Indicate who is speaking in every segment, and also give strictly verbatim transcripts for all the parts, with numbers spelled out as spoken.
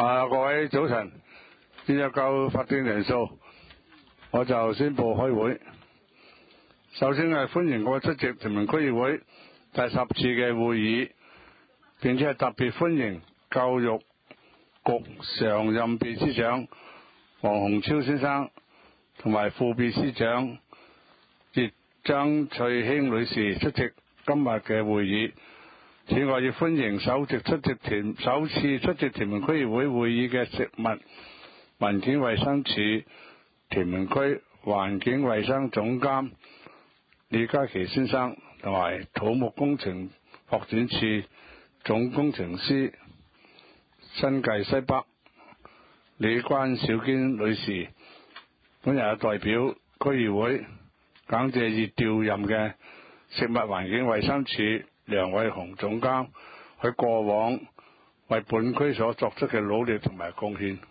Speaker 1: 啊，各位早晨，現在夠法定人數，我就宣布開會。首先係歡迎各位出席屯門區議會第十次嘅會議，並且係特別歡迎教育局常任秘書長黃洪超先生同埋副秘書長葉張翠卿女士出席今日嘅會議。此外，亦歡迎首席出席屯首次出席屯門區議會會議嘅食物環境衛生署屯門區環境衛生總監李家琪先生，同埋土木工程拓展處總工程師新界西北李關小堅女士。本日代表區議會感謝已調任嘅食物環境衛生署梁偉雄總監喺過往為本區所作出嘅努力同埋貢獻。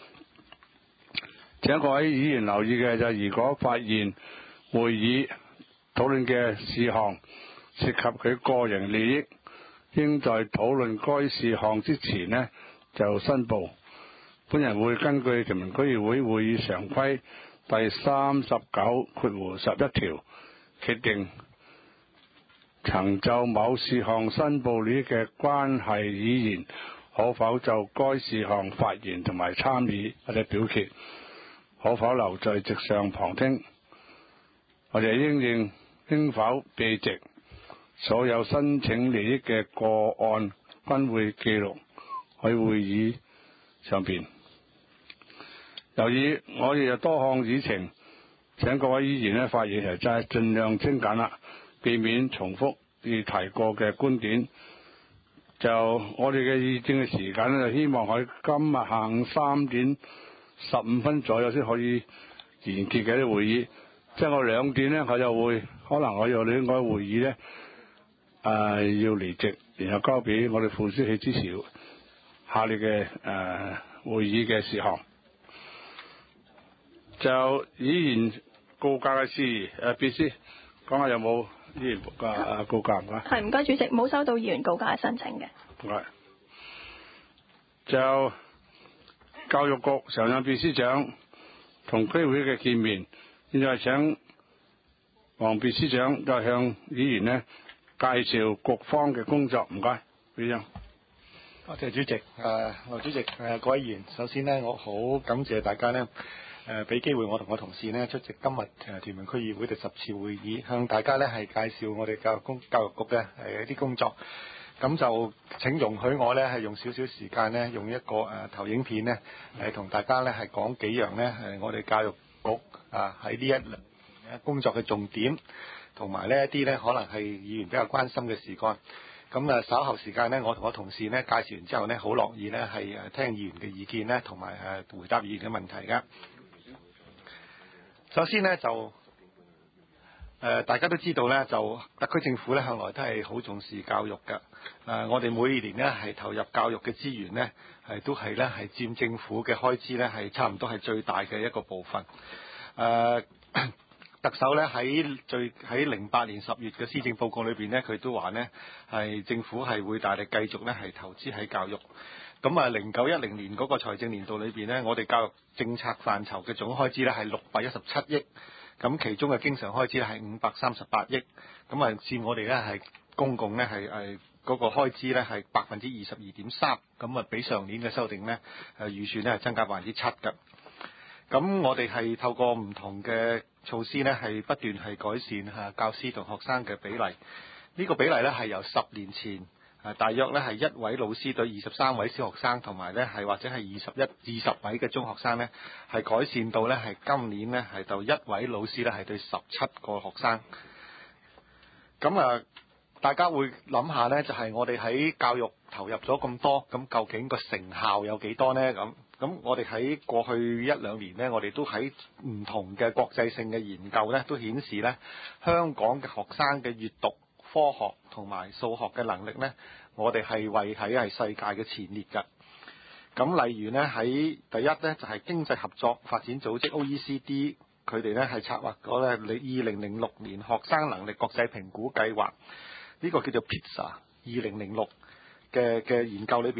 Speaker 1: 請各位議員留意嘅就係，如果發現會議討論嘅事項涉及佢個人利益，應在討論該事項之前呢就申報。本人會根據屯門區議會會議常規第三十九括十一條決定曾就某事項申報利益嘅關係議員可否就該事項發言同埋參與或者表決，可否留在席上旁聽，或者應應應否避席。所有申請利益嘅個案均會記錄喺會議上邊。由於我哋有多項議程，請各位議員咧發言就係盡量精簡啦，避免重複已提過嘅觀點。就我哋嘅議政嘅時間咧，就希望喺今日下午三點十五分左右先可以完結嘅啲會議。即係我兩點咧，我就會可能我有另外會議咧，誒、呃、要離席，然後交俾我哋副書記支持下列嘅誒會議嘅事項。就議員告假嘅事宜，誒必須講下有冇議員誒告假唔該？
Speaker 2: 係，唔該主席，冇收到議員告假嘅申請嘅。
Speaker 1: 唔該。就教育局常任秘書長同區會嘅見面，現在請黃秘書長就向議員呢介紹局方嘅工作。唔該，秘書長。
Speaker 3: 多謝主席。誒、呃，劉主席，誒、呃、各位議員，首先呢，我好感謝大家呢。誒俾機會我同我同事呢出席今日誒屯門區議會第十次會議，向大家呢係介紹我哋教育公教育局嘅誒一啲工作。咁就請容許我呢係用少少時間呢，用一個誒、呃、投影片呢誒同大家呢係講幾樣呢誒我哋教育局啊喺呢一輪工作嘅重點，同埋呢一啲呢可能係議員比較關心嘅事幹。咁啊稍後時間呢，我同我同事呢介紹完之後呢，好樂意呢係誒聽議員嘅意見呢，同埋誒回答議員嘅問題㗎。首先呢，就誒、呃、大家都知道呢，就特區政府呢向來都係好重視教育嘅。誒、呃、我哋每年呢係投入教育嘅資源呢，係都係呢係佔政府嘅開支呢係差唔多係最大嘅一個部分。誒、呃、特首呢喺最喺零八年十月嘅施政報告裏邊呢，佢都話呢係政府係會大力繼續呢係投資喺教育。咁啊，零九一零年嗰個財政年度裏邊呢，我哋教育政策範疇嘅總開支呢係六百一十七億，咁其中嘅經常開支呢係五百三十八億，咁啊佔我哋呢係公共呢係誒嗰個開支呢係百分之二十二點三，咁啊比上年嘅修訂呢誒預算呢係增加百分之七㗎。咁我哋係透過唔同嘅措施呢係不斷係改善嚇教師同學生嘅比例，呢、呢個比例呢係由十年前。誒大約咧係一位老師對二十三位小學生，同埋咧係或者係二十一、二十位嘅中學生咧，係改善到咧係今年咧係到一位老師咧係對十七個學生。咁啊，大家會諗下咧，就係我哋喺教育投入咗咁多，咁究竟個成效有幾多呢？咁咁我哋喺過去一兩年呢，我哋都喺唔同嘅國際性嘅研究咧，都顯示咧香港嘅學生嘅閱讀、科學同埋數學嘅能力呢，我哋係位喺係世界嘅前列㗎。咁例如呢，喺第一呢，就係經濟合作發展組織 O E C D， 佢哋呢係策劃咗呢二零零六年學生能力國際評估計劃，呢個叫做 PISA 二零零六嘅嘅研究裏邊呢，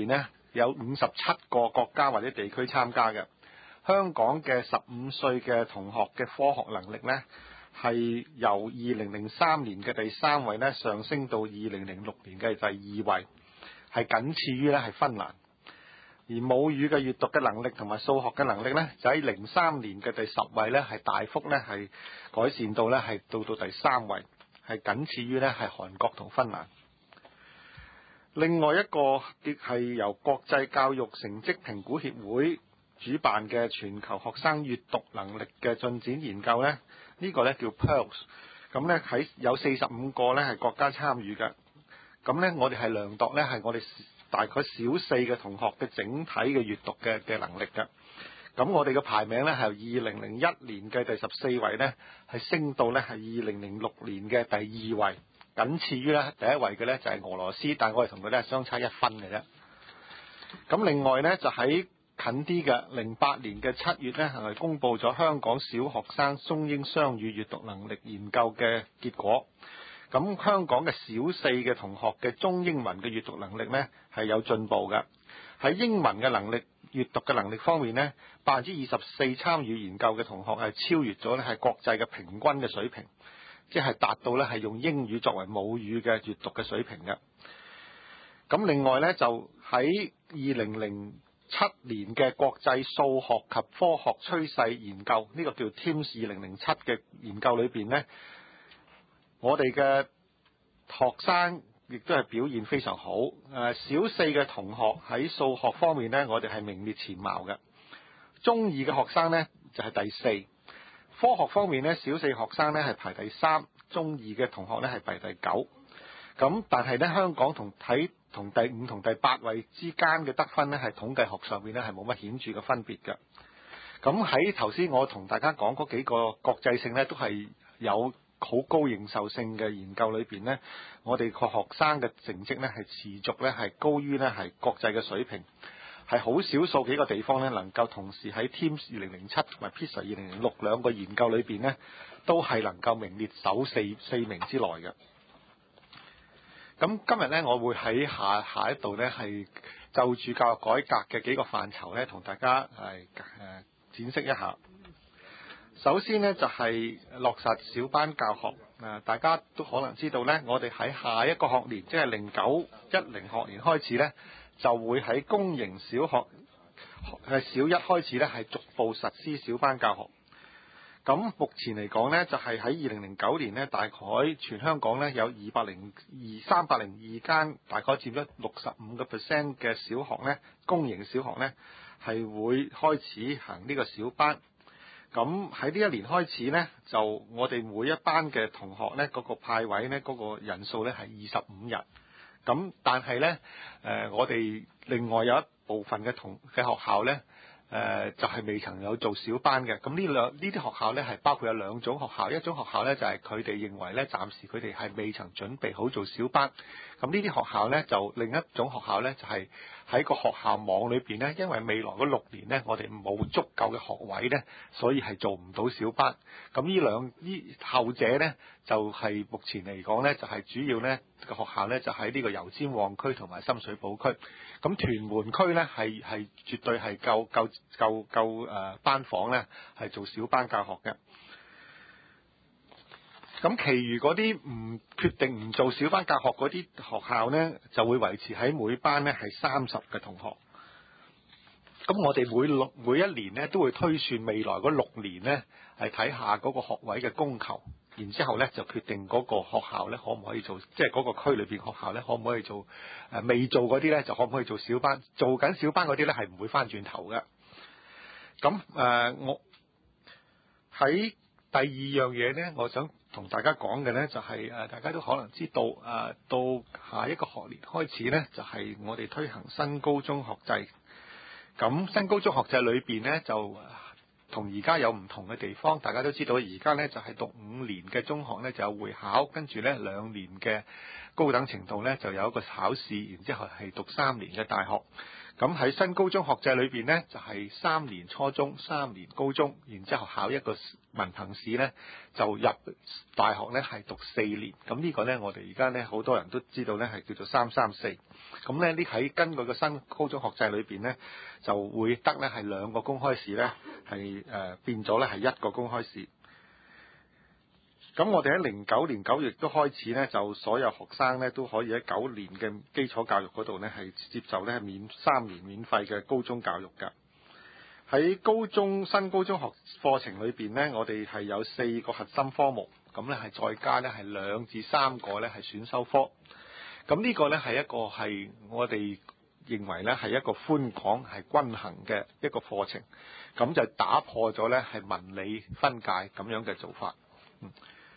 Speaker 3: 有五十七個國家或者地區參加嘅。香港嘅十五歲嘅同學嘅科學能力呢，係由二零零三年嘅第三位呢上升到二零零六年嘅第二位，係僅次於呢係芬蘭。而母語嘅閱讀嘅能力同埋數學嘅能力呢，就喺零三年嘅第十位呢係大幅呢係改善到呢係到到第三位，係僅次於呢係韓國同芬蘭。另外一個亦係由國際教育成績評估協會主辦嘅全球學生閱讀能力嘅進展研究呢，呢、呢個呢叫 P I R L S。 咁呢喺有四十五個呢係國家參與嘅。咁呢我哋係量度呢係我哋大概小四嘅同學嘅整體嘅閱讀嘅嘅能力嘅。咁我哋嘅排名呢係由二零零一年嘅第十四位呢係升到呢係二零零六年嘅第二位，僅次於呢第一位嘅呢就係俄羅斯，但係我哋同佢呢係相差一分嘅啫。咁另外呢就喺近啲嘅零八年嘅七月呢係公佈咗香港小學生中英雙語閱讀能力研究嘅結果。咁香港嘅小四嘅同學嘅中英文嘅閱讀能力呢係有進步嘅。喺英文嘅能力閱讀嘅能力方面呢，百分之二十四參與研究嘅同學係超越咗呢係國際嘅平均嘅水平，即係達到呢係用英語作為母語嘅閱讀嘅水平嘅。咁另外呢，就喺二零零七年嘅國際數學及科學趨勢研究，呢個叫 T I M S 二零零七嘅研究裏邊呢，我哋嘅學生亦都係表現非常好。誒，小四嘅同學喺數學方面呢，我哋係名列前茅嘅。中二嘅學生呢，就係第四。科學方面呢，小四學生呢係排第三，中二嘅同學呢係排第九。咁但係呢，香港同睇同第五同第八位之間嘅得分呢，係統計學上面呢係冇乜顯著嘅分別嘅。咁喺頭先我同大家講嗰幾個國際性呢，都係有好高認受性嘅研究裏邊呢，我哋個學生嘅成績呢係持續呢係高於呢係國際嘅水平，係好少數幾個地方呢能夠同時喺 T I M S 二零零七同埋 PISA 二零零六兩個研究裏邊呢，都係能夠名列首四四名之內嘅。咁今日呢，我會喺下下一度呢係就住教育改革嘅幾個範疇呢，同大家係誒展示一下。首先呢，就係落實小班教學。誒，大家都可能知道呢，我哋喺下一個學年，即係零九一零學年開始呢，就會喺公營小學誒小一開始呢，係逐步實施小班教學。咁目前嚟講呢，就係喺二零零九年呢，大概全香港呢有二百零二三百零二間，大概佔咗六十五個 percent 嘅小學呢，公營小學呢，係會開始行呢個小班。咁喺呢一年開始呢，就我哋每一班嘅同學呢，嗰個派位呢，嗰個人數呢係二十五日。咁但係呢，誒我哋另外有一部分嘅同嘅學校呢，誒就係未曾有做小班嘅。咁呢兩呢啲學校呢，係包括有兩種學校，一種學校呢，就係佢哋認為呢，暫時佢哋係未曾準備好做小班。咁呢啲學校呢，就另一種學校呢，就係喺個學校網裏邊呢，因為未來嗰六年呢，我哋冇足夠嘅學位呢，所以係做唔到小班。咁呢兩呢後者呢，就係目前嚟講呢，就係主要呢個學校呢，就喺呢個油尖旺區同埋深水埗區。咁屯門區呢，係係絕對係夠夠夠夠誒班房呢，係做小班教學嘅。咁，其餘嗰啲唔決定唔做小班教學嗰啲學校呢，就會維持喺每班呢係三十嘅同學。咁我哋每六每一年呢，都會推算未來嗰六年呢，係睇下嗰個學位嘅供求，然之後呢，就決定嗰個學校呢可唔可以做，即係嗰個區裏邊學校呢可唔可以做誒未做嗰啲呢，就可唔可以做小班？做緊小班嗰啲呢，係唔會翻轉頭嘅。咁誒、呃，我喺第二樣嘢呢，我想同大家講嘅呢，就係、是、誒，大家都可能知道誒、呃，到下一個學年開始呢，就係、是、我哋推行新高中學制。咁新高中學制裏邊呢，就同而家有唔同嘅地方。大家都知道，而家呢，就係、是、讀五年嘅中學呢，就有會考，跟住呢兩年嘅高等程度呢，就有一個考試，然之後係讀三年嘅大學。 咁喺新高中學制裏邊呢，就係、是、三年初中、三年高中，然之後考一個文憑試呢，就入大學呢係讀四年。咁呢個呢，我哋而家呢好多人都知道呢係叫做三三四。咁呢，呢喺根據個新高中學制裏邊呢，就會得呢係兩個公開試呢，係誒、呃、變咗呢係一個公開試。咁我哋喺零九年九月都開始呢，就所有學生呢都可以喺九年嘅基礎教育嗰度呢，係接受呢免三年免費嘅高中教育㗎。喺高中新高中學課程裏邊呢，我哋係有四個核心科目，咁呢係再加呢係兩至三個呢係選修科。咁呢個呢係一個係我哋認為呢係一個寬廣係均衡嘅一個課程，咁就打破咗呢係文理分界咁樣嘅做法。嗯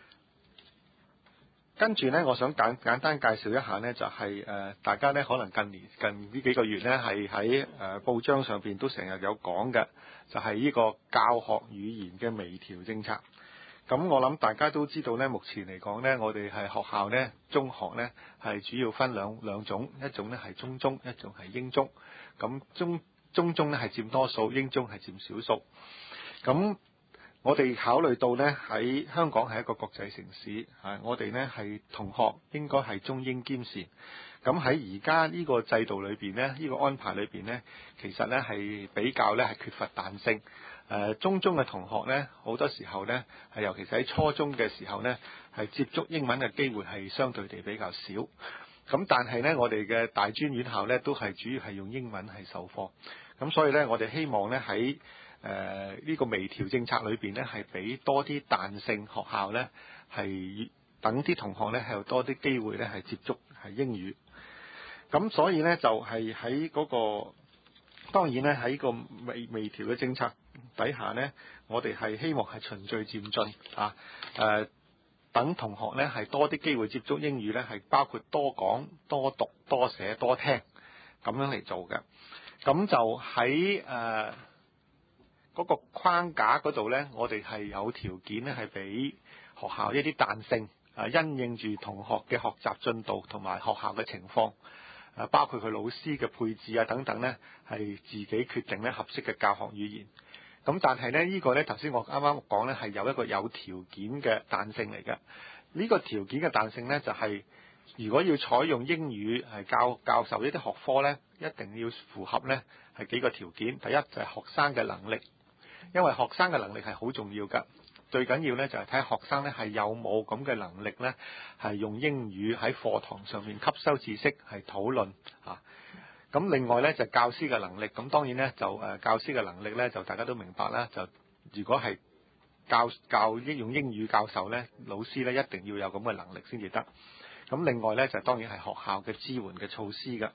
Speaker 3: 跟住呢，我想簡簡單介紹一下呢，就係、是、誒、呃、大家呢可能近年近呢幾個月呢，係喺誒報章上邊都成日有講嘅，就係、是、呢個教學語言嘅微調政策。咁我諗大家都知道呢，目前嚟講呢，我哋係學校呢，中學呢係主要分兩兩種，一種呢係中中，一種係英中。咁中中中呢係佔多數，英中係佔少數。咁我哋考慮到呢，喺香港係一個國際城市，啊，我哋呢係同學應該係中英兼善。咁喺而家呢個制度裏邊呢，呢、呢個安排裏邊呢，其實呢係比較呢係缺乏彈性。誒、呃，中中嘅同學呢，好多時候呢，係尤其是喺初中嘅時候呢，係接觸英文嘅機會係相對地比較少。咁但係呢，我哋嘅大專院校呢，都係主要係用英文係授課。咁所以呢，我哋希望呢喺誒呢、呃這個微調政策裏邊呢，係俾多啲彈性，學校呢係等啲同學呢係有多啲機會呢係接觸係英語。咁所以呢，就係喺嗰個當然呢，喺個微微調嘅政策底下呢，我哋係希望係循序漸進啊誒、呃，等同學呢係多啲機會接觸英語呢，係包括多講、多讀、多寫、多聽咁樣嚟做嘅。咁就喺誒。呃嗰個框架嗰度呢，我哋係有條件呢係俾學校一啲彈性，啊，因應住同學嘅學習進度同埋學校嘅情況，啊，包括佢老師嘅配置啊等等呢，係自己決定呢合適嘅教學語言。咁但係呢，呢、呢個呢頭先我啱啱講呢係有一個有條件嘅彈性嚟嘅。呢、呢個條件嘅彈性呢，就係、係、如果要採用英語係教教授呢啲學科呢，一定要符合呢係幾個條件。第一就係學生嘅能力。因為學生嘅能力係好重要㗎，最緊要呢就係睇下學生呢係有冇咁嘅能力呢，係用英語喺課堂上面吸收知識，係討論啊。咁另外呢，就教師嘅能力，咁當然呢，就誒教師嘅能力呢，就大家都明白啦。就如果係教教英用英語教授呢，老師呢一定要有咁嘅能力先至得。咁另外呢，就當然係學校嘅支援嘅措施㗎。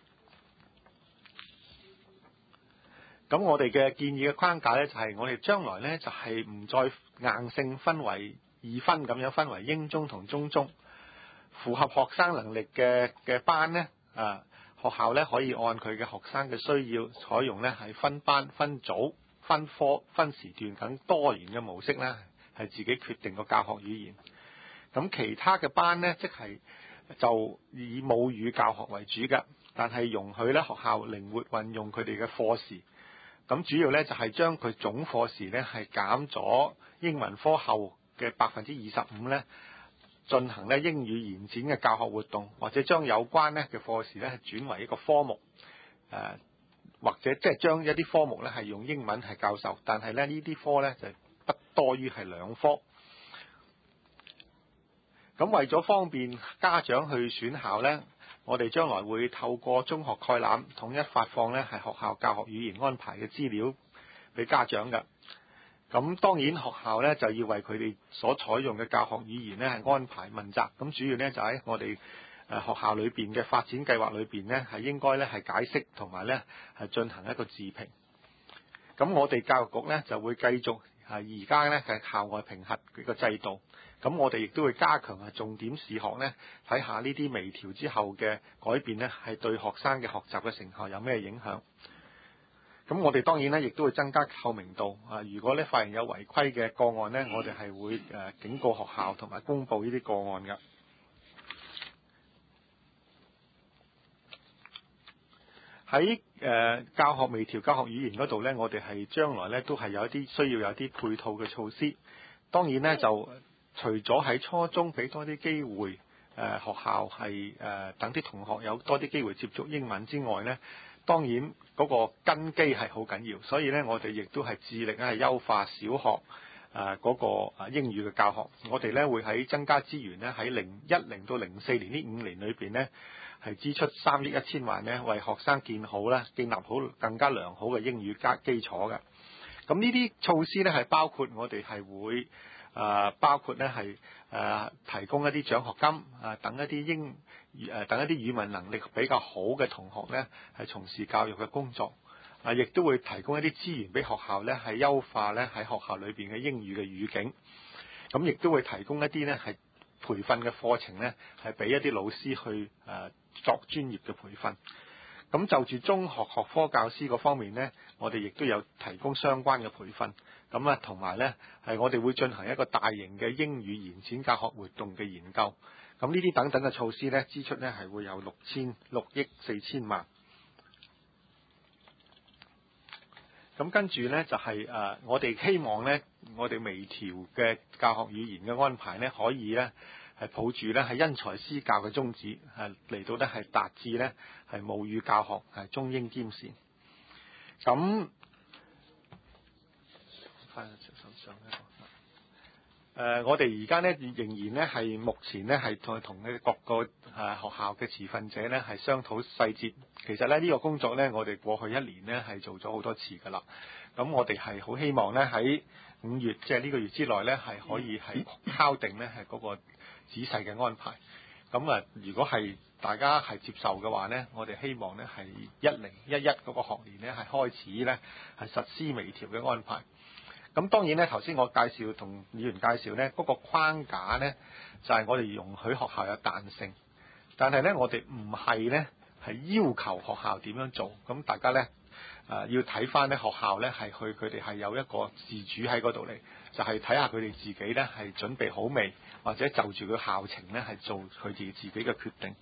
Speaker 3: 咁我哋嘅建議嘅框架呢，就係我哋將來呢，就係唔再硬性分為二分咁樣分為英中同中中，符合學生能力嘅嘅班呢，啊學校呢可以按佢嘅學生嘅需要採用呢係分班、分組、分科、分時段等多元嘅模式呢，係自己決定個教學語言。咁其他嘅班呢，即係就以母語教學為主嘅，但係容許呢學校靈活運用佢哋嘅課時。咁主要咧就係將佢總課時咧係減咗英文科後嘅百分之二十五咧，進行咧英語延展嘅教學活動，或者將有關咧嘅課時咧轉為一個科目，誒、呃、或者即係將一啲科目咧係用英文係教授，但係咧呢啲科咧就不多於係兩科。咁為咗方便家長去選校咧，我哋將來會透過中學概覽統一發放呢係學校教學語言安排嘅資料俾家長㗎。咁當然學校呢就要為佢哋所採用嘅教學語言呢係安排問責。咁主要呢就喺我哋誒學校裏邊嘅發展計劃裏邊呢係應該呢係解釋同埋呢係進行一個自評。咁我哋教育局呢就會繼續係而家呢係校外評核佢個制度。咁我哋亦都會加強係重點視學呢，睇下呢啲微調之後嘅改變呢，係對學生嘅學習嘅成效有咩影響？咁我哋當然呢，亦都會增加透明度啊！如果呢發現有違規嘅個案呢，我哋係會誒警告學校同埋公佈呢啲個案㗎。喺誒教學微調教學語言嗰度呢，我哋係將來呢都係有一啲需要有啲配套嘅措施。當然呢，就除咗喺初中俾多啲機會，誒、呃、學校係誒、呃、等啲同學有多啲機會接觸英文之外呢，當然嗰個根基係好緊要，所以呢，我哋亦都係致力咧係優化小學誒嗰、呃那個英語嘅教學。我哋呢會喺增加資源呢，喺零一零到零四年呢五年裏邊呢，係支出三億一千萬呢，為學生建好啦，建立好更加良好嘅英語加基礎嘅。咁呢啲措施呢，係包括我哋係會誒、呃，包括呢係誒、呃、提供一啲獎學金啊、呃，等一啲英誒、呃、等一啲語文能力比較好嘅同學呢，係從事教育嘅工作啊，亦、呃、都會提供一啲資源俾學校呢，係優化呢喺學校裏邊嘅英語嘅語境。咁亦都會提供一啲呢係培訓嘅課程呢，係俾一啲老師去誒、呃、作專業嘅培訓。咁就住中學學科教師嗰方面呢，我哋亦都有提供相關嘅培訓。咁啊，同埋呢係我哋會進行一個大型嘅英語延展教學活動嘅研究。咁呢啲等等嘅措施呢，支出呢係會有六千六億四千萬。咁跟住呢，就係、是、誒、呃，我哋希望呢，我哋微調嘅教學語言嘅安排呢，可以呢係抱住呢係因材施教嘅宗旨，係嚟到呢係達至呢係母語教學係中英兼善。咁翻手上呢個誒，我哋而家呢仍然呢係目前呢係同同嘅各個誒學校嘅持份者呢係商討細節。其實咧呢、呢個工作呢，我哋過去一年呢係做咗好多次㗎啦。咁我哋係好希望呢喺五月即係呢個月之內呢，係可以係敲定呢係嗰個仔細嘅安排。咁啊，如果係大家係接受嘅話呢，我哋希望呢係一零一一嗰個學年呢係開始呢係實施微調嘅安排。咁當然呢，頭先我介紹同議員介紹呢嗰個框架呢，就係我哋容許學校有彈性，但係呢，我哋唔係呢係要求學校點樣做。咁大家呢，誒要睇翻呢學校呢係去佢哋係有一個自主喺嗰度嚟，就係睇下佢哋自己呢係準備好未，或者就住個校程呢係做佢哋自己嘅決定。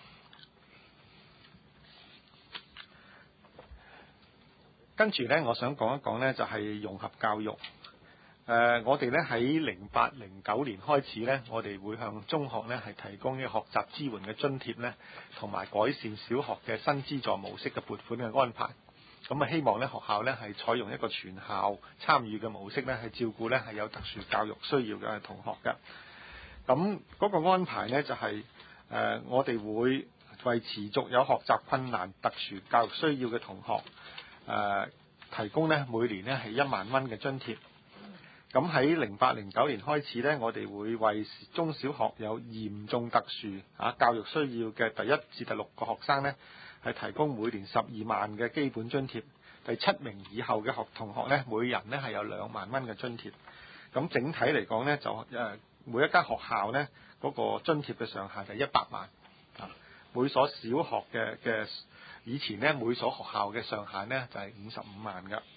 Speaker 3: 跟住呢，我想講一講呢，就係融合教育。誒、呃，我哋呢喺零八零九年開始呢，我哋會向中學呢係提供呢學習支援嘅津貼呢，同埋改善小學嘅新資助模式嘅撥款嘅安排。咁啊，希望呢學校呢係採用一個全校參與嘅模式呢，係照顧呢係有特殊教育需要嘅同學嘅。咁嗰個安排呢，就係、是、誒、呃，我哋會為持續有學習困難、特殊教育需要嘅同學，誒、呃，提供呢每年呢係一萬蚊嘅津貼。咁喺零八零九年開始呢，我哋會為中小學有嚴重特殊啊教育需要嘅第一至第六個學生呢，係提供每年十二萬嘅基本津貼。第七名以後嘅學同學呢，每人呢係有兩萬蚊嘅津貼。咁整體嚟講呢，就誒每一間學校呢嗰、那個津貼嘅上限係一百萬。啊，每所小學嘅嘅以前呢，每所學校嘅上限呢就係五十五萬㗎。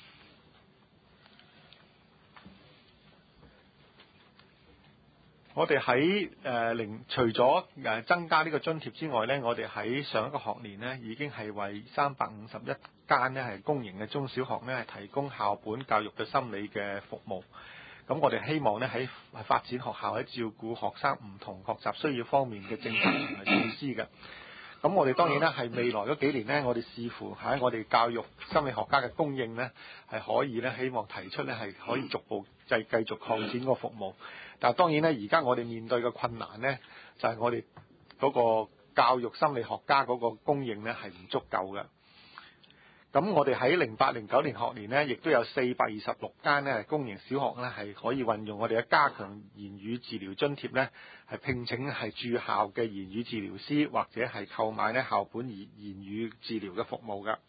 Speaker 3: 我哋喺誒零除咗誒增加呢個津貼之外呢，我哋喺上一個學年呢已經係為三百五十一間呢係公營嘅中小學呢係提供校本教育嘅心理嘅服務。咁我哋希望呢喺發展學校喺照顧學生唔同學習需要方面嘅政策同埋措施嘅。咁我哋當然呢係未來嗰幾年呢，我哋視乎喺我哋教育心理學家嘅供應呢，係可以呢希望提出呢係可以逐步繼繼續擴展個服務。但係當然咧，而家我哋面對嘅困難呢，就係、是、我哋嗰個教育心理學家嗰個供應呢係唔足夠嘅。咁我哋喺零八零九年學年呢，亦都有四百二十六間呢公營小學呢係可以運用我哋嘅加強言語治療津貼呢，係聘請係駐校嘅言語治療師，或者係購買呢校本言言語治療嘅服務㗎。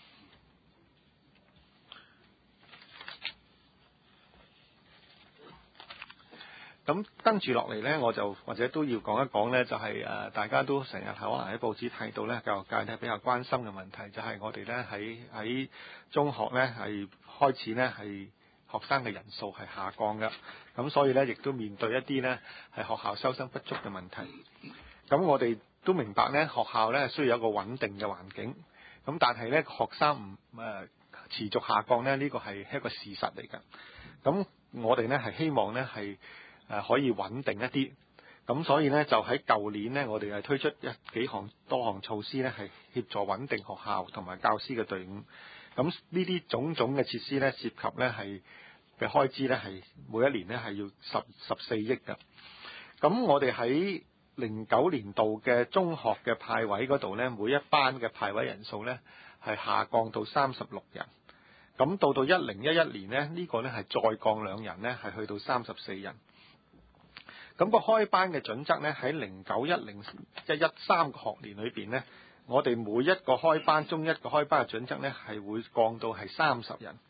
Speaker 3: 咁跟住落嚟呢，我就或者都要講一講呢，就係、是、誒大家都成日可能喺報紙睇到呢，教育界呢比較關心嘅問題，就係、是、我哋呢喺喺中學呢係開始呢係學生嘅人數係下降嘅，咁所以呢，亦都面對一啲呢係學校收生不足嘅問題。咁我哋都明白呢，學校呢需要有一個穩定嘅環境， 咁但係咧學生唔誒持續下降咧，呢個係一個事實嚟㗎。咁我哋咧係希望咧係誒可以穩定一啲。咁所以咧就喺舊年咧，我哋係推出一幾項多項措施咧，係協助穩定學校同埋教師嘅隊伍。咁呢啲種種嘅設施咧，涉及咧係嘅開支咧係每一年咧係要十十四億㗎。咁我哋喺零九年度嘅中學嘅派位嗰度咧，每一班嘅派位人數咧係下降到三十六人。咁到到一零一一年咧，呢個咧係再降兩人咧，係去到三十四人。咁個開班嘅準則咧，喺零九一零一一三個學年裏邊咧，我哋每一個開班中一個開班嘅準則咧，係會降到係三十人。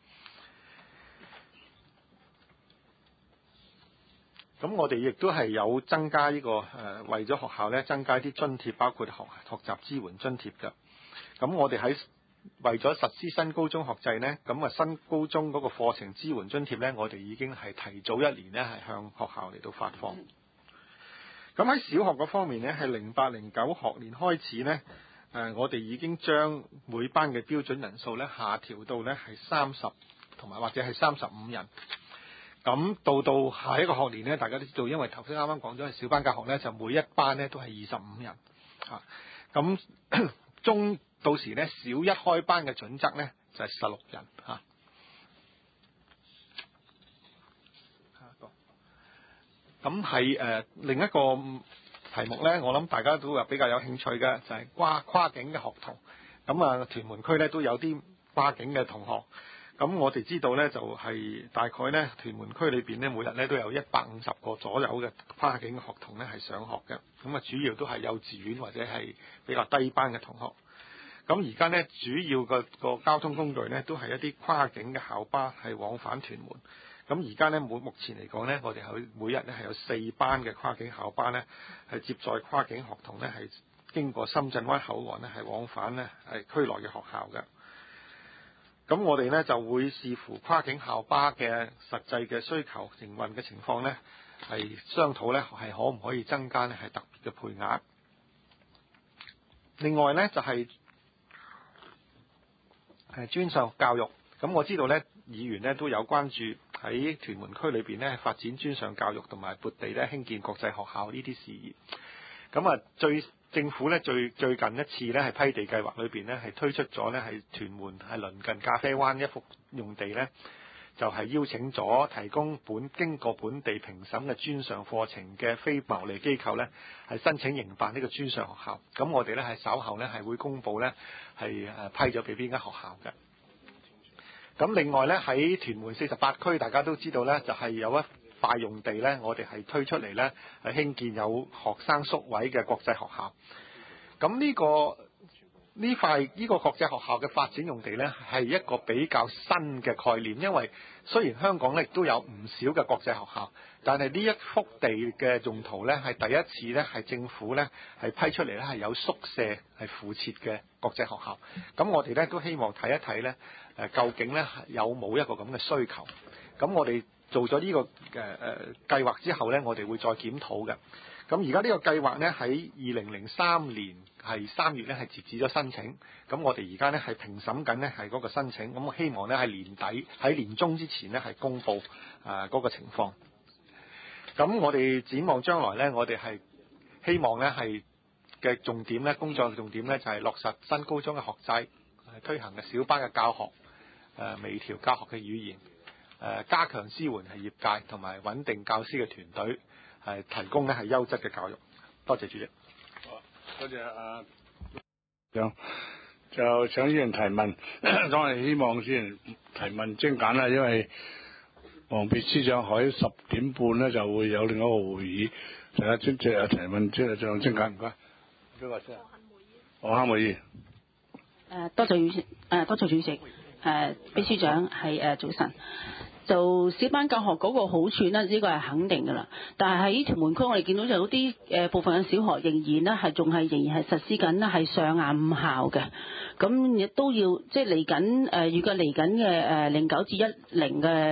Speaker 3: 咁我哋亦都係有增加呢、這個誒、呃，為咗學校咧增加啲津貼，包括學學習支援津貼嘅。咁我哋喺為咗實施新高中學制呢，咁啊新高中嗰個課程支援津貼呢，我哋已經係提早一年呢，係向學校嚟到發放。咁喺小學嗰方面呢，係零八零九學年開始呢，誒我哋已經將每班嘅標準人數呢下調到呢係三十同埋或者係三十五人。咁到到下一個學年呢，大家都知道，因為頭先啱啱講咗係小班教學呢，就每一班呢都係二十五人嚇。咁中到時咧，小一開班嘅準則咧就係十六人嚇。下一個，咁係誒另一個題目咧，我諗大家都比較有興趣嘅，就係、是、跨跨境嘅學童。咁啊，屯門區咧都有啲跨境嘅同學。咁我哋知道咧，就係、是、大概咧屯門區裏邊咧，每日咧都有一百五十個左右嘅跨境嘅學童咧係上學嘅。咁啊，主要都係幼稚園或者係比較低班嘅同學。咁而家咧，主要個個交通工具咧，都係一啲跨境嘅校巴係往返屯門。咁而家咧，目目前嚟講咧，我哋係每日咧係有四班嘅跨境校巴咧，係接載跨境學童咧，係經過深圳灣口岸咧，係往返咧係區內嘅學校嘅。咁我哋咧就會視乎跨境校巴嘅實際嘅需求、營運嘅情況咧，係商討咧係可唔可以增加咧係特別嘅配額。另外咧就係、是。係專上教育，咁我知道咧，議員咧都有關注喺屯門區裏邊咧發展專上教育同埋撥地咧興建國際學校呢啲事宜。咁啊，最政府咧最最近一次咧係批地計劃裏邊咧係推出咗咧係屯門係鄰近咖啡灣一幅用地咧，就係、是、邀請咗提供本經過本地評審嘅專上課程嘅非牟利機構咧係申請營辦呢個專上學校。咁我哋咧係稍後咧係會公佈咧係誒批咗俾邊間學校嘅。咁另外咧喺屯門四十八區，大家都知道咧就係、是、有一塊用地咧，我哋係推出嚟咧係興建有學生宿位嘅國際學校。咁呢、這個呢塊呢個國際學校嘅發展用地呢，係一個比較新嘅概念，因為雖然香港呢亦都有唔少嘅國際學校，但係呢一幅地嘅用途呢，係第一次呢係政府呢係批出嚟呢係有宿舍係附設嘅國際學校。咁我哋呢都希望睇一睇呢，誒究竟呢有冇一個咁嘅需求。咁我哋做咗呢、這個誒誒、呃、計劃之後呢，我哋會再檢討嘅。咁而家呢個計劃呢，喺二零零三年係三月呢係截止咗申請，咁我哋而家呢係評審緊呢係嗰個申請，咁我希望呢係年底喺年中之前呢係公佈啊嗰個情況。咁我哋展望將來呢，我哋係希望呢係嘅重點呢，工作嘅重點呢就係落實新高中嘅學制，推行嘅小班嘅教學，誒微調教學嘅語言，誒加強支援係業界同埋穩定教師嘅團隊。係提供咧係優質嘅教育。多謝主席。
Speaker 1: 好，多謝啊。就請議員提問，當我哋希望先提問精簡啦，因為王別司長喺十點半咧就會有另一個會議，大家即係提問即係盡量精簡，唔該。邊個先？我肯會議。
Speaker 4: 誒，多謝主席。誒，多謝主席。誒，秘書長係誒早晨。就小班教學嗰個好處呢，呢個係肯定㗎啦。但係喺屯門區，我哋見到就有啲誒部分嘅小學仍然呢係仲係仍然係實施緊呢係上晏午校嘅。咁亦都要即係嚟緊誒預計嚟緊嘅誒零九至一零嘅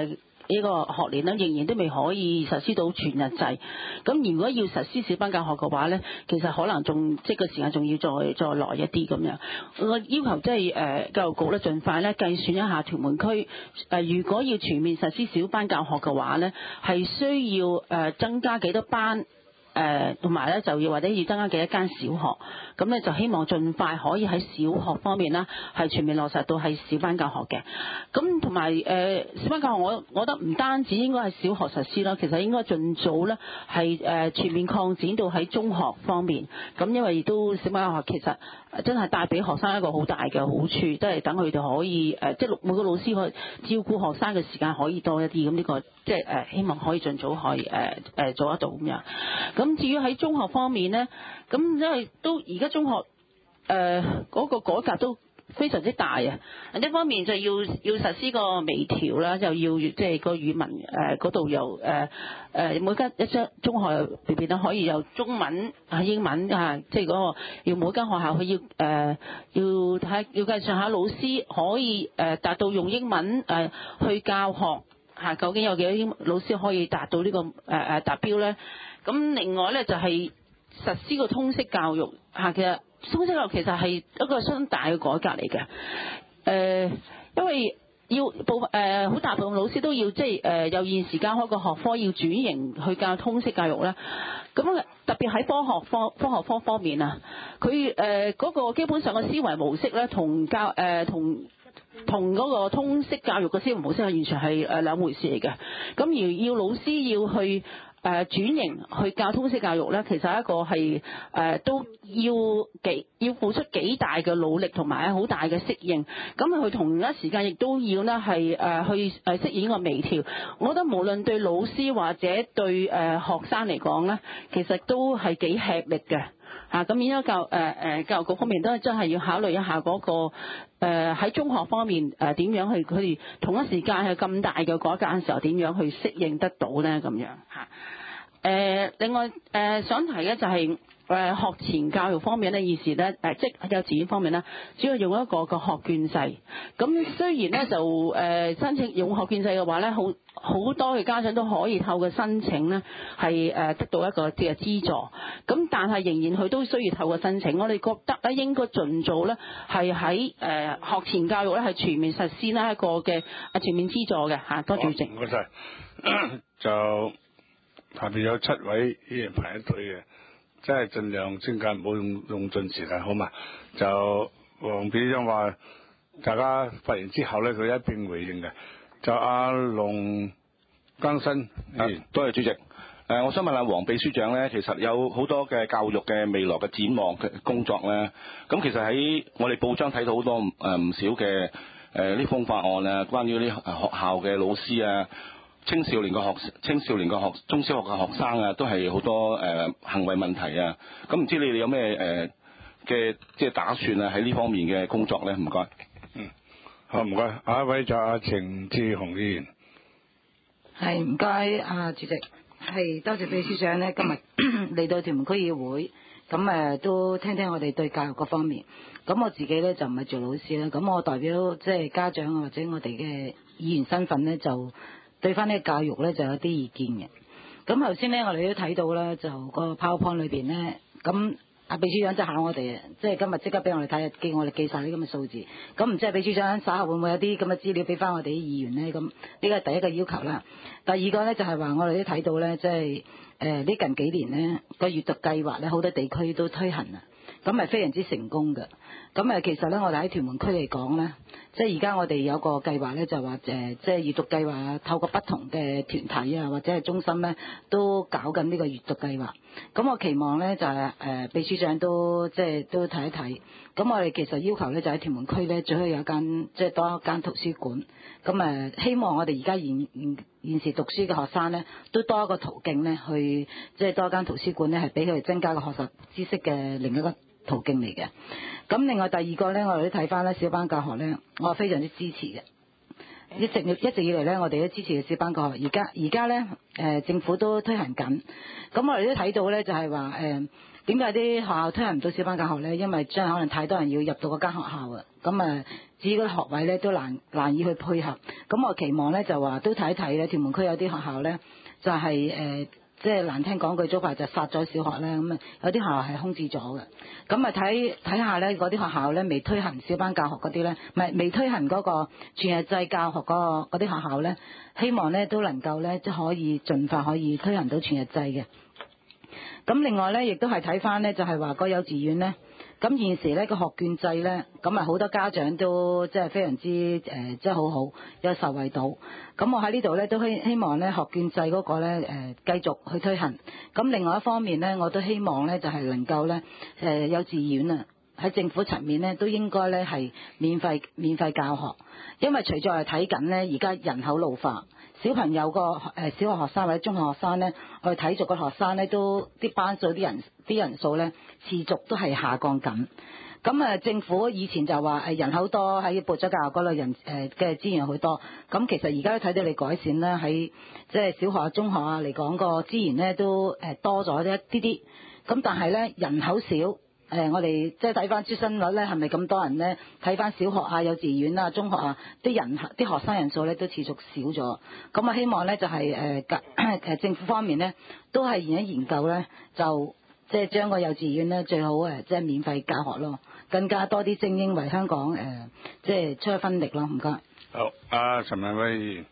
Speaker 4: 呢個學年咧，仍然都未可以實施到全日制。咁如果要實施小班教學嘅話咧，其實可能仲即係個時間仲要再再耐一啲咁樣。我要求即係誒教育局咧，盡快咧計算一下屯門區誒、呃，如果要全面實施小班教學嘅話咧，係需要誒、呃、增加幾多班？誒同埋咧就要或者要增加幾多間小學，咁咧就希望盡快可以喺小學方面啦，係全面落實到係小班教學嘅。咁同埋誒小班教學我，我我覺得唔單止應該係小學實施啦，其實應該盡早咧係誒全面擴展到喺中學方面。咁因為都小班教學其實真係帶俾學生一個好大嘅好處，即係等佢哋可以誒即係每個老師可以照顧學生嘅時間可以多一啲。咁呢個即係誒希望可以盡早可以誒誒做得到咁樣。咁至於喺中學方面咧，咁因為都而家中學誒嗰、呃那個改革都非常之大啊！一方面就要要實施個微調啦，又要即係個語文誒嗰度又誒誒每間一張中學裏邊咧可以有中文啊英文啊，即係嗰個要每間學校佢要誒、呃、要睇要計算下老師可以誒達到用英文誒去教學嚇，究竟有幾多英老師可以達到呢、這個誒誒、呃、達標咧？咁另外咧就係、是、實施個通識教育嚇，其實通識教育其實係一個相當大嘅改革嚟嘅。誒、呃，因為要部分誒好大部分老師都要即係誒有現時教開個學科要轉型去教通識教育啦。咁特別喺科學科科學科方面啊，佢誒嗰個基本上嘅思維模式咧，同教誒同同嗰個通識教育嘅思維模式係完全係誒兩回事嚟嘅。咁而要老師要去誒、呃、轉型去教通識教育咧，其實一個係誒、呃、都要幾要付出幾大嘅努力同埋好大嘅適應。咁佢同一時間亦都要呢係誒去誒適應個微調。我覺得無論對老師或者對誒、呃、學生嚟講咧，其實都係幾吃力嘅嚇。咁而家教誒誒、呃、教育局方面都係真係要考慮一下嗰、那個誒喺、呃、中學方面誒點、呃、樣去佢哋同一時間係咁大嘅改革嘅時候點樣去適應得到咧咁樣嚇。誒、呃、另外誒、呃、想提嘅就係、是、誒、呃、學前教育方面咧，現時咧誒即係幼稚園方面咧，主要用一個個學券制。咁雖然咧就誒、呃、申請用學券制嘅話咧，好好多嘅家長都可以透過申請咧係誒得到一個嘅資助。咁但係仍然佢都需要透過申請。我哋覺得咧應該盡早咧係喺誒學前教育咧係全面實施呢一個嘅啊全面資助嘅嚇。多謝主席。
Speaker 1: 唔該晒。就下邊有七位議員排一隊嘅，真係盡量精簡，唔好用用盡時間，好嘛？就黃秘書長話，大家發言之後咧，佢一並回應嘅。就阿龍更新議員，
Speaker 5: 多謝主席。誒、呃，我想問下黃秘書長咧，其實有好多嘅教育嘅未來嘅展望嘅工作咧，咁其實喺我哋報章睇到好多誒唔、呃、少嘅誒呢封法案啊，關於啲學校嘅老師啊。青少年嘅學青少年嘅學中小學嘅學生啊，都係好多誒、呃、行為問題啊。咁唔知你哋有咩誒嘅即係打算啊？喺呢方面嘅工作咧，唔該。
Speaker 1: 嗯，好唔該。下一位就阿程志雄議員。
Speaker 6: 係唔該啊，主席。係多謝秘書長咧，今日嚟到屯門區議會，咁誒都聽聽我哋對教育各方面。咁我自己咧就唔係做老師啦，咁我代表即係家長啊或者我哋嘅議員身份咧就。對翻呢個教育咧就有啲意見嘅。咁頭先咧我哋都睇到啦，就個 PowerPoint 裏邊咧，咁阿秘書長即係考我哋，即係今日即刻俾我哋睇，記我哋記晒啲咁嘅數字。咁唔知係秘書長稍後會唔會有啲咁嘅資料俾翻我哋啲議員咧？咁呢個係第一個要求啦。第二個咧就係話我哋都睇到咧，即係誒呢近幾年咧個閱讀計劃咧好多地區都推行啊，咁係非常之成功嘅。咁誒其實咧我哋喺屯門區嚟講咧。即係而家我哋有個計劃咧，就話誒，即係閱讀計劃，透過不同嘅團體啊，或者係中心咧，都搞緊呢個閱讀計劃。咁我期望咧就係、是、誒、呃、秘書長都即係都睇一睇。咁我哋其實要求咧就喺屯門區咧，最好有一間即係多一間圖書館。咁誒、呃、希望我哋而家現現現時讀書嘅學生咧，都多一個途徑咧，去即係多一間圖書館咧，係俾佢哋增加個學習知識嘅另一個途徑嚟嘅。咁另外第二個咧，我哋都睇翻咧小班教學咧，我係非常之支持嘅。一直一直以嚟咧，我哋都支持嘅小班教學。而家而家咧，誒、呃、政府都推行緊。咁我哋都睇到咧，就係話誒點解啲學校推行唔到小班教學咧？因為真係可能太多人要入到嗰間學校啊，咁啊至於嗰啲學位咧都難難以去配合。咁我期望咧就話都睇一睇咧，屯門區有啲學校咧就係、是、誒。呃即係難聽講句，早排就殺咗小學咧，咁啊有啲學校係空置咗嘅。咁啊睇睇下咧，嗰啲學校咧未推行小班教學嗰啲咧，唔係未推行嗰個全日制教學嗰個嗰啲學校咧，希望咧都能夠咧即係可以盡快可以推行到全日制嘅。咁另外咧，亦都係睇翻咧，就係話個幼稚園咧。咁現時咧個學券制咧，咁啊好多家長都即係非常之誒、呃，即係好好有受惠到。咁我喺呢度咧都希希望咧學券制嗰個咧誒繼續去推行。咁另外一方面咧，我都希望咧就係能夠咧誒幼稚園啊喺政府層面咧都應該咧係免費免費教學，因為隨住係睇緊咧而家人口老化。小朋友個誒小學學生或者中學學生咧，我哋睇住個學生咧都啲班數啲人啲人數咧持續都係下降緊。咁啊，政府以前就話誒人口多喺撥咗教育嗰類人誒嘅資源好多，咁其實而家都睇到你改善啦，喺即係小學啊、中學啊嚟講個資源咧都誒多咗一啲啲。咁但係咧人口少。誒、呃，我哋即係睇翻出生率咧，係咪咁多人咧？睇翻小學啊、幼稚園啊、中學啊，啲人啲學生人數咧都持續少咗。咁啊，希望咧就係誒誒政府方面咧，都係研一研究咧，就即係將個幼稚園咧最好誒，即係免費教學咯，更加多啲精英為香港誒、呃，即係出一分力咯。唔該。
Speaker 1: 好，阿陳文偉議員，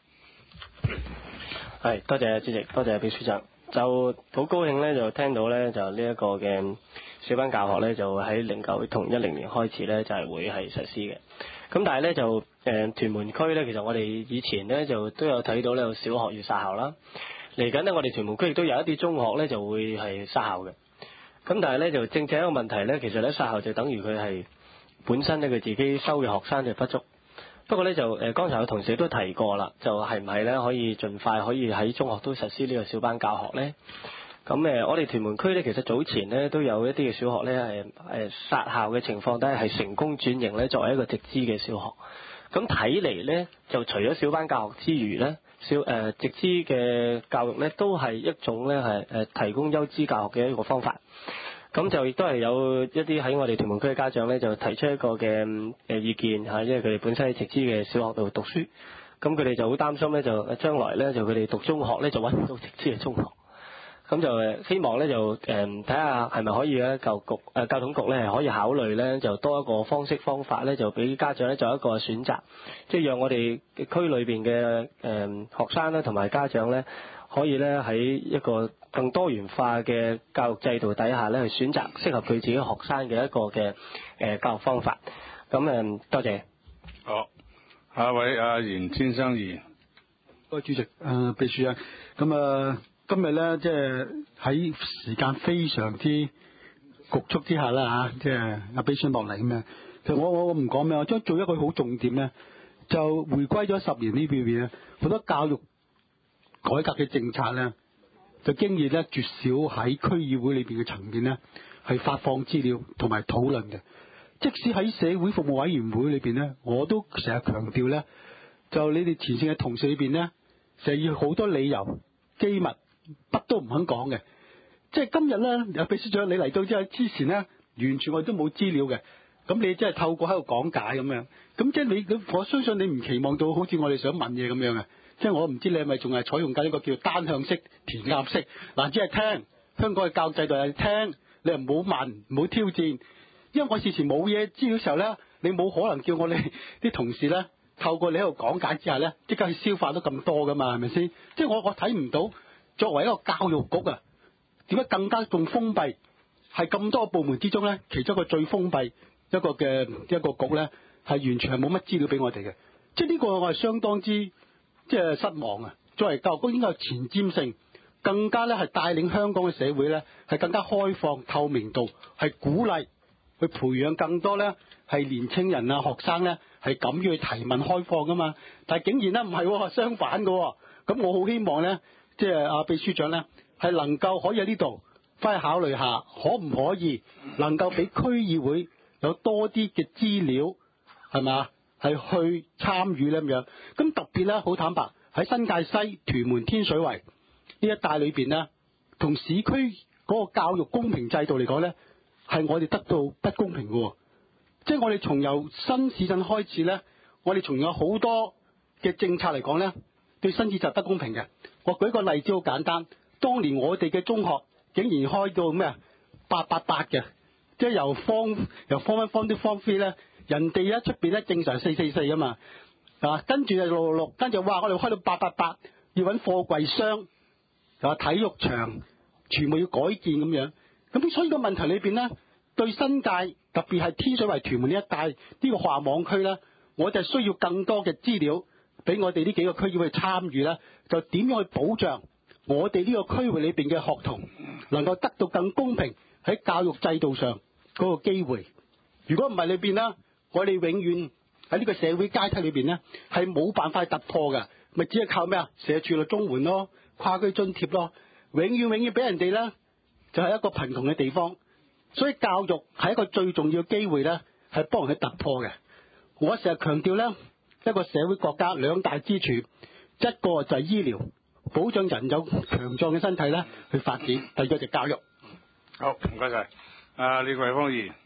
Speaker 7: 係多謝主席，多謝秘書長。就好高興咧，就聽到咧就呢一個嘅小班教學咧，就喺零九同一零年開始咧，就係會係實施嘅。咁但係咧就誒、呃、屯門區咧，其實我哋以前咧就都有睇到呢有小學要殺校啦。嚟緊呢，我哋屯門區亦都有一啲中學咧就會係殺校嘅。咁但係咧就正正一個問題咧，其實咧殺校就等於佢係本身咧佢自己收嘅學生就不足。不過咧就誒，剛才有同事都提過啦，就係唔係咧可以盡快可以喺中學都實施呢個小班教學咧？咁誒，我哋屯門區咧，其實早前咧都有一啲嘅小學咧係誒殺校嘅情況，都係成功轉型咧作為一個直資嘅小學。咁睇嚟咧，就除咗小班教學之餘咧，小誒、呃、直資嘅教育咧都係一種咧係誒提供優質教學嘅一個方法。咁就亦都係有一啲喺我哋屯門區嘅家長咧，就提出一個嘅誒意見嚇，因為佢哋本身喺直資嘅小學度讀書，咁佢哋就好擔心咧，就將來咧就佢哋讀中學咧就揾唔到直資嘅中學，咁就誒希望咧就誒睇下係咪可以咧教育局誒教統局咧係可以考慮咧就多一個方式方法咧，就俾家長咧做一個選擇，即係讓我哋區裏邊嘅誒學生咧同埋家長咧，可以咧喺一個更多元化嘅教育制度底下咧，去選擇適合佢自己學生嘅一個嘅誒教育方法。咁誒，多謝。
Speaker 1: 好，下一位阿嚴先生議員。
Speaker 8: 多謝主席，誒、呃、秘書長。咁啊、呃，今日咧即係喺時間非常之局促之下啦嚇，即係阿秘書落嚟咁樣。其實我我我唔講咩，我將做一個好重點咧，就回歸咗十年呢邊邊咧，好多教育改革嘅政策咧，就經已咧絕少喺區議會裏邊嘅層面咧係發放資料同埋討論嘅。即使喺社會服務委員會裏邊咧，我都成日強調咧，就你哋前線嘅同事裏邊咧，成日要好多理由機密，乜都唔肯講嘅。即係今日咧，阿秘書長你嚟到之後之前咧，完全我都冇資料嘅。咁你即係透過喺度講解咁樣，咁即係你，我相信你唔期望到好似我哋想問嘢咁樣嘅。即係我唔知你係咪仲係採用緊一個叫單向式填鴨式嗱，只係聽香港嘅教育制度係聽，你又唔好問，唔好挑戰，因為我事前冇嘢資料嘅時候咧，你冇可能叫我哋啲同事咧透過你喺度講解之下咧，即刻去消化到咁多噶嘛，係咪先？即係我我睇唔到作為一個教育局啊，點解更加仲封閉？係咁多部門之中咧，其中一個最封閉一個嘅一個局咧，係完全係冇乜資料俾我哋嘅。即係呢個我係相當之。即係失望啊！作為教育局應該有前瞻性，更加咧係帶領香港嘅社會咧係更加開放透明度，係鼓勵去培養更多咧係年青人啊學生咧係敢於去提問開放噶嘛。但係竟然咧唔係，相反嘅。咁我好希望咧，即係阿秘書長咧係能夠可以喺呢度翻去考慮下，可唔可以能夠俾區議會有多啲嘅資料，係咪？係去參與咧咁樣，咁特別咧好坦白喺新界西、屯門、天水圍呢一帶裏邊咧，同市區嗰個教育公平制度嚟講咧，係我哋得到不公平嘅喎。即係我哋從由新市鎮開始咧，我哋從有好多嘅政策嚟講咧，對新市鎮不公平嘅。我舉個例子好簡單，當年我哋嘅中學竟然開到咩啊八八八嘅，即係由方由 form one form two form three咧，人哋一出邊咧正常四四四啊嘛，係嘛？跟住就六六六，跟住哇我哋開到八八八，要揾貨櫃箱，係嘛？體育場全部要改建咁樣，咁所以個問題裏邊咧，對新界特別係天水圍屯門呢一帶呢個學校網區咧，我哋需要更多嘅資料俾我哋呢幾個區要去參與咧，就點樣去保障我哋呢個區域裏邊嘅學童能夠得到更公平喺教育制度上嗰個機會。如果唔係裏邊咧，我哋永遠喺呢個社會階梯裏邊咧係冇辦法突破嘅，咪只係靠咩啊？社署嘅綜援咯，跨區津貼咯，永遠永遠俾人哋咧就係一個貧窮嘅地方。所以教育係一個最重要嘅機會咧，係幫人去突破嘅。我成日強調咧，一個社會國家兩大支柱，一個就係醫療，保障人有強壯嘅身體咧去發展；第二個就係教育。
Speaker 1: 好，唔該晒。啊，李桂芳議員。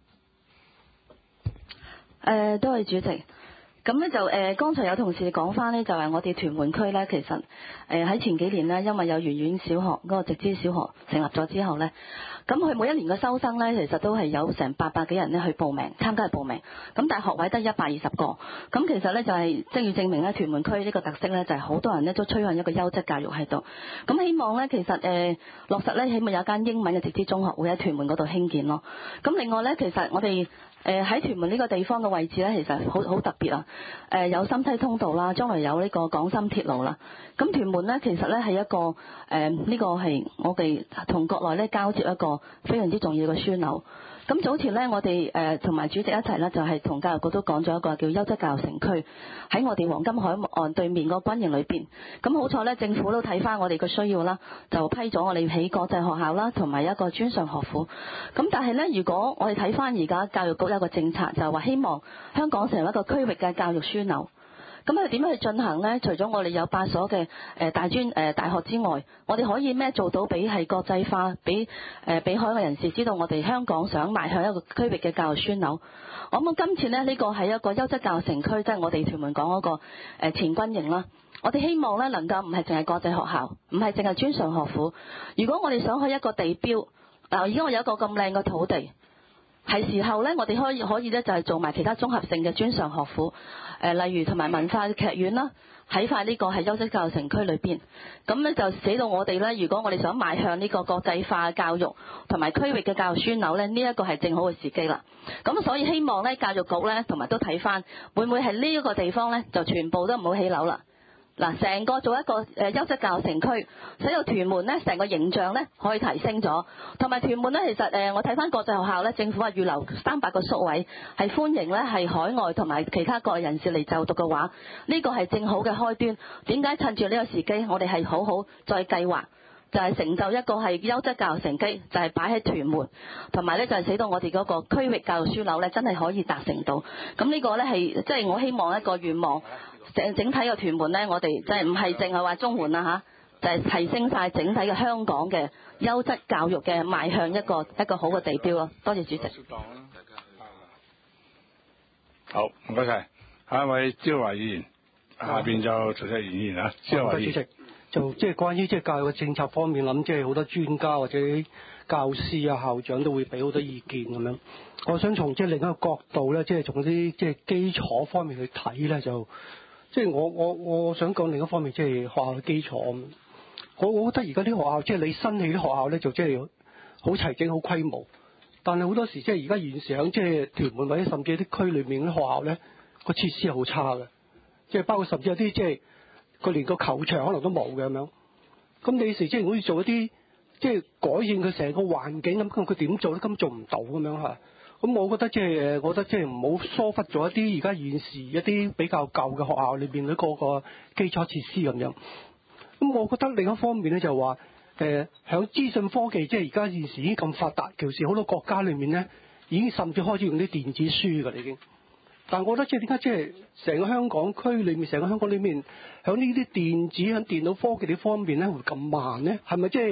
Speaker 2: 誒，多謝主席。咁咧就誒、呃，剛才有同事講翻咧，就係我哋屯門區咧，其實誒喺、呃、前幾年咧，因為有圓苑小學嗰、那個直資小學成立咗之後咧，咁佢每一年嘅收生咧，其實都係有成八百幾人咧去報名參加去報名，咁但係學位得一百二十個，咁其實咧就係即係要證明咧屯門區呢個特色咧，就係、是、好多人咧都趨向一個優質教育喺度，咁希望咧其實誒、呃、落實咧，起碼有間英文嘅直資中學會喺屯門嗰度興建咯。咁另外咧，其實我哋誒喺屯門呢個地方嘅位置咧，其實好好特別啊！誒、呃、有深西通道啦，將來有呢個廣深鐵路啦。咁屯門咧，其實咧係一個誒呢、呃這個係我哋同國內咧交接一個非常之重要嘅樞紐。咁早前咧，我哋誒同埋主席一齊咧，就係、是、同教育局都講咗一個叫優質教育城區喺我哋黃金海岸對面個軍營裏邊。咁好彩咧，政府都睇翻我哋嘅需要啦，就批咗我哋起國際學校啦，同埋一個專上學府。咁但係咧，如果我哋睇翻而家教育局有一個政策，就係話希望香港成為一個區域嘅教育樞紐。咁佢點樣去進行呢？除咗我哋有八所嘅誒大專誒大學之外，我哋可以咩做到俾係國際化，俾誒俾海外人士知道我哋香港想邁向一個區域嘅教育樞紐。我諗今次呢，呢個係一個優質教育城區，即係我哋屯門講嗰個誒前軍營啦。我哋希望呢能夠唔係淨係國際學校，唔係淨係專上學府。如果我哋想去一個地標，嗱而家我有一個咁靚嘅土地。係時候咧，我哋可以可以咧就係做埋其他綜合性嘅專上學府，誒、呃、例如同埋文化劇院啦，喺塊呢個係優質教育城區裏邊，咁咧就使到我哋咧，如果我哋想邁向呢個國際化教育同埋區域嘅教育樞紐咧，呢、這、一個係正好嘅時機啦。咁所以希望咧教育局咧同埋都睇翻，會唔會係呢一個地方咧就全部都唔好起樓啦？嗱，成個做一個誒優質教育城區，使到屯門咧成個形象咧可以提升咗，同埋屯門咧其實誒我睇翻國際學校咧，政府話預留三百個宿位，係歡迎咧係海外同埋其他國內人士嚟就讀嘅話，呢個係正好嘅開端。點解趁住呢個時機，我哋係好好再計劃，就係成就一個係優質教育城區，就係擺喺屯門，同埋咧就係使到我哋嗰個區域教育樞紐咧真係可以達成到。咁呢個咧係即係我希望一個願望。整整體嘅屯門咧，我哋即係唔係淨係話中環啦嚇，就係、是、提升晒整體嘅香港嘅優質教育嘅邁向一個一個好嘅地標咯。多謝主席。
Speaker 1: 好，唔該晒。下一位招華議員，下邊就徐世賢議員啊。招華議員。主席，
Speaker 9: 就即係關於即係教育嘅政策方面，諗即係好多專家或者教師啊、校長都會俾好多意見咁樣。我想從即係另一個角度咧，即係從啲即係基礎方面去睇咧，就。即係我我我想講另一方面，即係學校嘅基礎。我我覺得而家啲學校，即係你新起啲學校咧，就即係好齊整、好規模。但係好多時，即係而家現時喺即係屯門或者甚至啲區裏面啲學校咧，個設施係好差嘅。即係包括甚至有啲即係佢連個球場可能都冇嘅咁樣。咁你時即係好似做一啲即係改善佢成個環境咁，咁佢點做咧？根本做唔到咁樣嚇。咁我覺得即係，我覺得即係唔好疏忽咗一啲而家現時一啲比較舊嘅學校裏邊嗰個個基礎設施咁樣。咁我覺得另一方面咧就話，誒喺資訊科技即係而家現時已經咁發達，其實好多國家裏面咧已經甚至開始用啲電子書㗎啦已經。但係我覺得即係點解即係成個香港區裏面，成個香港裏面喺呢啲電子喺電腦科技呢方面咧會咁慢咧？係咪即係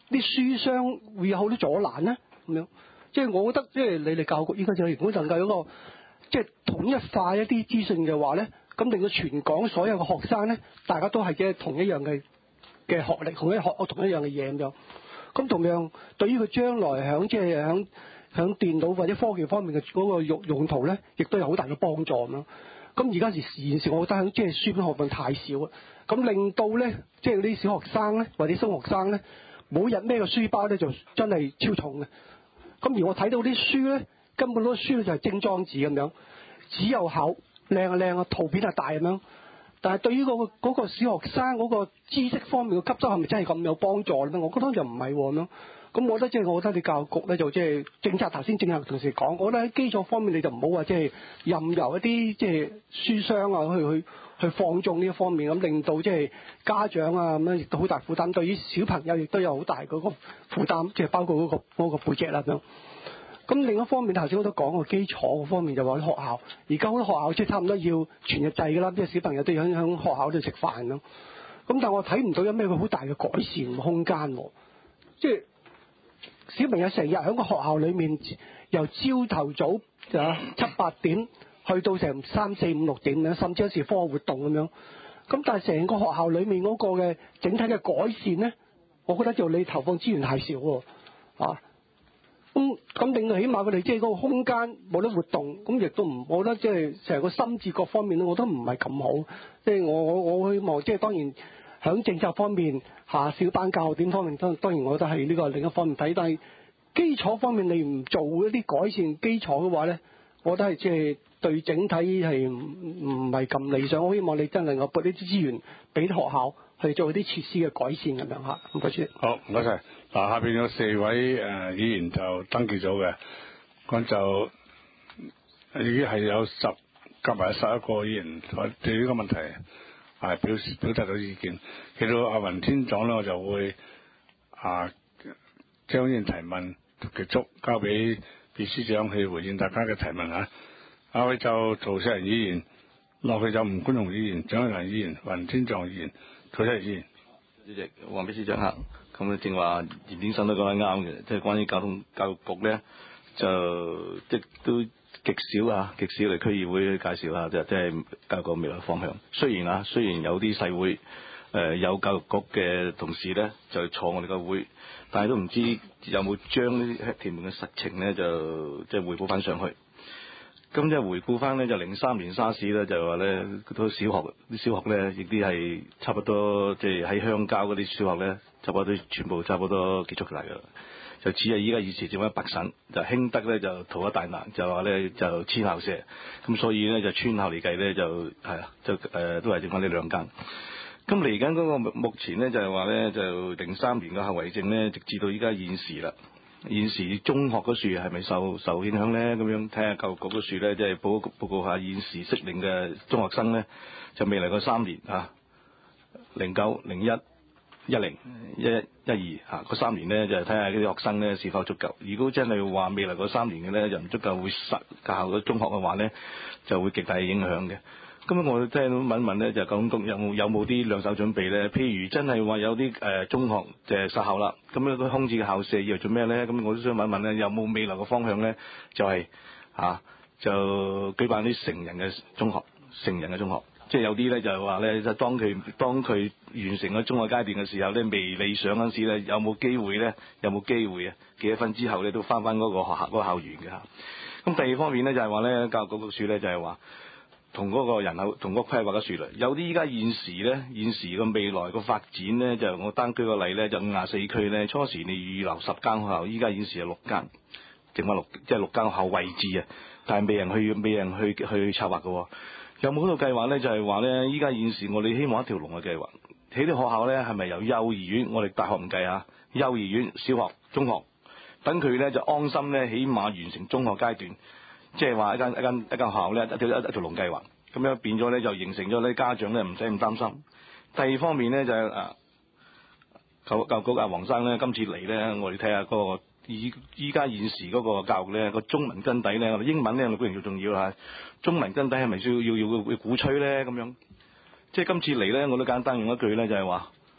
Speaker 9: 啲書商會有好多阻攔咧？咁樣，即係我覺得即係你哋教育局應該就如果能夠有個即係統一化一啲資訊嘅話咧，咁令到全港所有嘅學生咧，大家都係嘅同一樣嘅嘅學歷，同一學同一樣嘅嘢咁樣。咁同樣對於佢將來響即係響響電腦或者科技方面嘅嗰個用用途咧，亦都有好大嘅幫助咁樣。咁而家時現時，我覺得響即係書本學問太少啦，咁令到咧即係啲小學生咧或者中學生咧，每日孭個書包咧就真係超重嘅。咁而我睇到啲書咧，根本嗰啲書咧就係精裝紙咁樣，紙又厚，靚啊靚啊，圖片啊大咁樣。但係對於嗰個嗰個小學生嗰個知識方面嘅吸收係咪真係咁有幫助咧？我覺得就唔係喎咁樣。咁我覺得即係我覺得你教育局咧就即係政策頭先政策同時講，我覺得喺基礎方面你就唔好話即係任由一啲即係書商啊去去去放縱呢一方面，咁令到即係家長啊咁樣亦都好大負擔，對於小朋友亦都有好大嗰個負擔，即係包括嗰個嗰個背脊啦咁樣。咁另一方面頭先我都講個基礎方面就話啲學校，而家好多學校即係差唔多要全日制㗎啦，即係小朋友都要喺喺學校度食飯咯。咁但係我睇唔到有咩好大嘅改善空間喎，即係小朋友成日喺個學校裏面，由朝頭早啊七八點去到成三四五六點咧，甚至有時課外活動咁樣。咁但係成個學校裏面嗰個嘅整體嘅改善咧，我覺得就你投放資源太少喎，啊！咁咁令到起碼佢哋即係嗰個空間冇得活動，咁亦都唔，我覺得即係成個心智各方面咧，我覺得唔係咁好。即係我我我希望即係當然喺政策方面下小班教學點方面，當當然我覺得係呢個另一方面睇，但係基礎方面你唔做一啲改善基礎嘅話咧，我覺得係即係對整體係唔唔係咁理想。我希望你真係能夠撥呢啲資源俾學校去做啲設施嘅改善咁樣嚇。唔該先。
Speaker 1: 好，唔該晒。嗱，下邊有四位誒、呃、議員就登記咗嘅，咁就已經係有十夾埋十一個議員對呢個問題係表示表達到意見。其到阿雲天總咧，我就會啊將議員提問結束，交俾秘書長去回應大家嘅提問嚇。下位就陶石人議員，落去就吳觀雄議員、蔣麗芸議員、雲天壯議員、陶石人議員。
Speaker 5: 主席，黃秘書長嚇。咁啊，正話嚴先生都講得啱嘅，即係關於交通教育局咧，就即都極少啊，極少嚟區議會介紹下，就即係教育局未來方向。雖然啊，雖然有啲細會誒、呃、有教育局嘅同事咧，就坐我哋個會，但係都唔知有冇將呢啲屯門嘅實情咧，就即係彙報翻上去。咁即係回顧翻咧，就零三年沙士咧，就話咧，都小學啲小學咧，亦啲係差不多，即係喺鄉郊嗰啲小學咧，差不多都全部差不多結束曬㗎啦。就只係依家以前剩翻百省，就興德咧就逃一大難，就話咧就遷校舍，咁所以咧就村校嚟計咧就係啊，就誒、呃、都係剩翻呢兩間。咁嚟緊嗰個目前咧就係話咧就零三年嘅後遺症咧，直至到依家現時啦。現時中學嗰樹係咪受受影響咧？咁樣睇下教育局嗰樹咧，即係報報告下現時適齡嘅中學生咧，就未嚟過三年啊，零九、零一、一零、一一、一二嚇嗰三年咧，就睇下啲學生咧是否足夠。如果真係話未嚟過三年嘅咧，就唔足夠會實教咗中學嘅話咧，就會極大影響嘅。咁我聽到問一問咧，就教育局有冇有冇啲兩手準備咧？譬如真係話有啲誒、呃、中學就係殺校啦，咁樣個空置嘅校舍要做咩咧？咁我都想問一問咧，有冇未來嘅方向咧？就係、是、嚇、啊、就舉辦啲成人嘅中學，成人嘅中學，即係有啲咧就係話咧，就當佢當佢完成咗中學階段嘅時候咧，未理想嗰陣時咧，有冇機會咧？有冇機會啊？幾多分之後咧都翻翻嗰個學校嗰、那個校園嘅嚇。咁第二方面咧就係話咧，教育局個書咧就係話。同嗰個人口同嗰個規劃嘅樹類，有啲依家現時咧，現時個未來個發展咧，就我單舉個例咧，就五廿四區咧，初時你預留十間學校，依家現時係六間，剩翻六即係六間學校位置啊，但係未人去未人去去策劃嘅。有冇嗰個計劃咧？就係話咧，依家現時我哋希望一條龍嘅計劃，喺啲學校咧係咪由幼兒園，我哋大學唔計啊，幼兒園、小學、中學，等佢咧就安心咧，起碼完成中學階段。即係話一間一間一間學校咧，一條一一條龍計劃，咁樣變咗咧就形成咗咧家長咧唔使咁擔心。第二方面咧就係啊教教育局阿黃生咧今次嚟咧，我哋睇下嗰個依依家現時嗰個教育咧個中文根底咧，我哋英文咧我固然要重要啦，中文根底係咪需要要要要鼓吹咧咁樣？即係今次嚟咧，我都簡單用一句咧就係話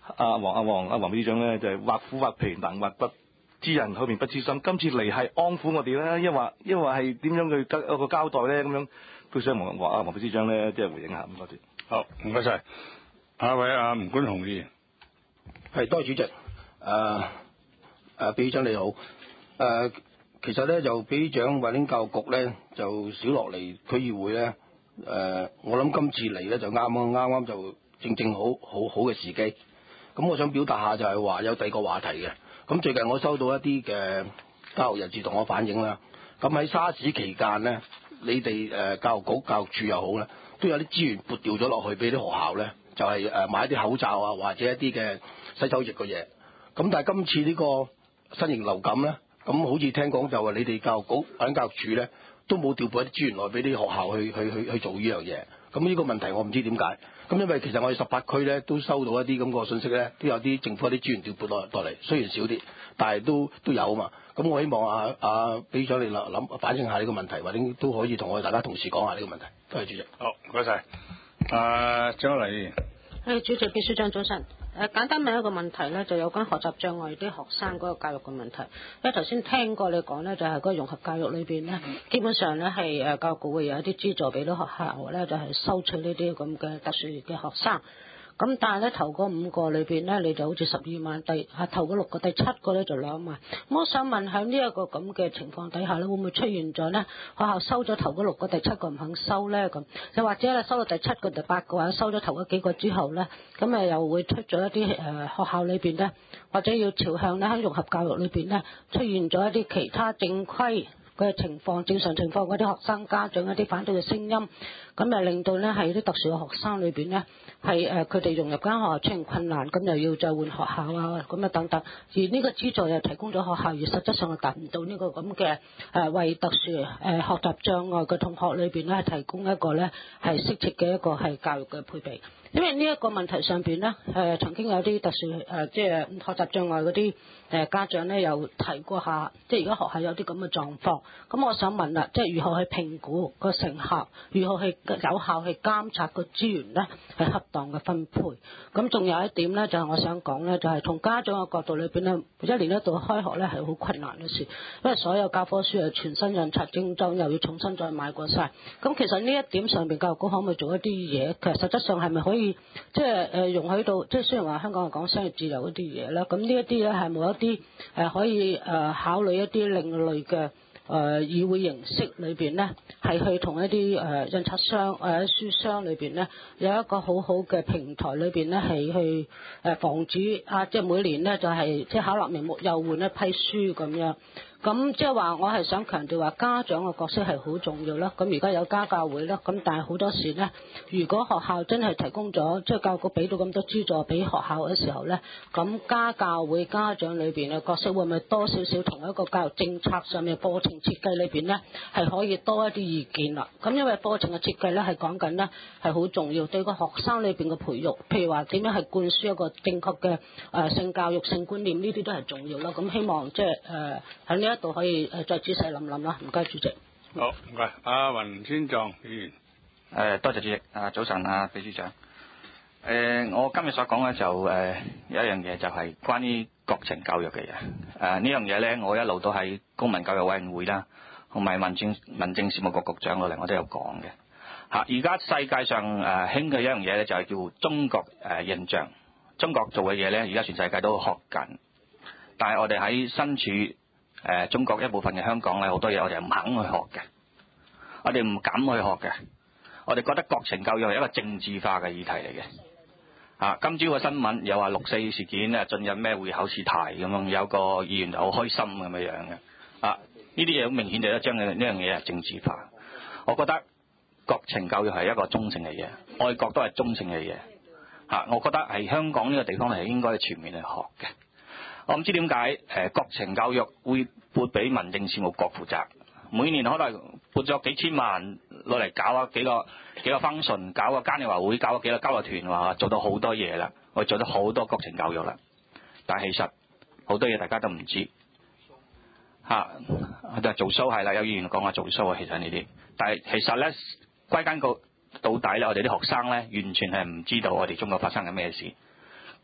Speaker 10: 阿黃阿黃阿黃秘書長咧，就係畫虎畫皮難畫骨，知人後面不知心。今次嚟係安撫我哋咧，抑或抑或係點樣去得一個交代咧？咁樣都想黃黃阿黃秘書長咧，即係回應下咁多啲。
Speaker 1: 好，唔該晒。下一位阿吳冠雄議員。
Speaker 11: 係，多謝主席。誒、呃、誒，秘書長你好。誒、呃，其實咧就秘書長或者教育局咧就少落嚟區議會咧。誒、呃，我諗今次嚟咧就啱啱啱啱就正正好好好嘅時機。咁我想表達下就係話有第二個話題嘅。咁最近我收到一啲嘅教育人士同我反映啦。咁喺沙士期間咧，你哋誒教育局、教育處又好咧，都有啲資源撥調咗落去俾啲學校咧，就係誒買一啲口罩啊，或者一啲嘅洗手液嘅嘢。咁但係今次呢個新型流感咧，咁好似聽講就話你哋教育局或者教育處咧，都冇調撥一啲資源來俾啲學校去去去去做呢樣嘢。咁呢個問題我唔知點解。咁因為其實我哋十八區咧都收到一啲咁個信息咧，都有啲政府一啲資源調撥落落嚟，雖然少啲，但係都都有啊嘛。咁我希望啊啊俾咗你諗諗反映下呢個問題，或者都可以同我哋大家同事講下呢個問題。多謝主席。
Speaker 1: 好，唔該晒。啊，張麗議員。
Speaker 12: 係，主席、秘書長早晨。誒簡單問一個問題咧，就有關學習障礙啲學生嗰個教育嘅問題。因為頭先聽過你講咧，就係嗰個融合教育裏邊咧，基本上咧係誒教育局會有一啲資助俾到學校咧，就係收取呢啲咁嘅特殊嘅學生。咁但係咧頭嗰五個裏邊咧，你就好似十二萬，第啊頭嗰六個，第七個咧就兩萬。我想問喺呢一個咁嘅情況底下咧，會唔會出現咗咧？學校收咗頭嗰六個，第七個唔肯收咧咁，又或者咧收到第七個、第八個或者收咗頭嗰幾個之後咧，咁誒又會出咗一啲誒、呃、學校裏邊咧，或者要朝向咧喺融合教育裏邊咧出現咗一啲其他正規嘅情況、正常情況嗰啲學生家長一啲反對嘅聲音，咁誒令到咧係啲特殊嘅學生裏邊咧係誒佢哋融入間學校出現困難，咁又要再換學校啊，咁啊等等。而呢個資助又提供咗學校，而實質上係達唔到呢個咁嘅誒為特殊誒學習障礙嘅同學裏邊咧係提供一個咧係適切嘅一個係教育嘅配備。因為呢一個問題上邊咧誒曾經有啲特殊誒即係學習障礙嗰啲誒家長咧有提過下，即係而家學校有啲咁嘅狀況。咁我想問啦，即係如何去評估個成效，如何去有效去監察個資源咧係恰當嘅分配。咁仲有一點咧，就係我想講咧，就係從家長嘅角度裏邊咧，一年一度開學咧係好困難嘅事，因為所有教科書係全新印刷精裝，又要重新再買過晒。咁其實呢一點上邊教育局可唔可以做一啲嘢？其實實質上係咪可以即係誒容許到，即係雖然話香港係講商業自由嗰啲嘢啦，咁呢一啲咧係冇一啲誒可以誒考慮一啲另類嘅。誒、呃、議會形式裏邊咧，係去同一啲誒、呃、印刷商或者、呃、書商裏邊咧，有一個好好嘅平台裏邊咧，係去誒防止啊，即係每年咧就係、是、即係巧立名目又換一批書咁樣。咁即係話，我係想強調話家長嘅角色係好重要啦。咁而家有家教會啦，咁但係好多時咧，如果學校真係提供咗，即係教育局俾到咁多資助俾學校嘅時候咧，咁家教會家長裏邊嘅角色會唔會多少少同一個教育政策上面課程設計裏邊咧，係可以多一啲意見啦。咁因為課程嘅設計咧係講緊咧係好重要，對個學生裏邊嘅培育，譬如話點樣係灌輸一個正確嘅誒性教育、性觀念呢啲都係重要啦。咁希望即係誒喺呢一度可以誒再仔細諗諗啦，唔該主席。
Speaker 1: 好，唔該，阿雲天壯議員。
Speaker 13: 誒，多謝主席。啊，早晨啊，秘書長。誒、呃，我今日所講嘅就誒、呃、有一樣嘢就係關於國情教育嘅嘢。誒、呃、呢樣嘢咧，我一路都喺公民教育委員會啦，同埋民政民政事務局局長嗰嚟，我都有講嘅。嚇，而家世界上誒興嘅一樣嘢咧，就係叫中國誒印象。中國做嘅嘢咧，而家全世界都學緊，但係我哋喺身處誒、呃、中國一部分嘅香港咧，好多嘢我哋唔肯去學嘅，我哋唔敢去學嘅，我哋覺得國情教育係一個政治化嘅議題嚟嘅。啊，今朝個新聞又話六四事件咧進入咩會考試題咁樣，有個議員就好開心咁樣樣嘅。啊，呢啲嘢好明顯就係將呢樣嘢係政治化。我覺得國情教育係一個中性嘅嘢，愛國都係中性嘅嘢。啊，我覺得係香港呢個地方係應該全面去學嘅。我唔知點解誒國情教育會撥俾民政事務局負責，每年可能撥咗幾千萬攞嚟搞啊幾個幾個 function， 搞個嘉年華會，搞個幾個交流團，話做到好多嘢啦，我做咗好多國情教育啦。但係其實好多嘢大家都唔知嚇，就、啊、做 show 係啦，有議員講話做 show 啊，其實呢啲，但係其實咧歸根個到底咧，我哋啲學生咧完全係唔知道我哋中國發生緊咩事。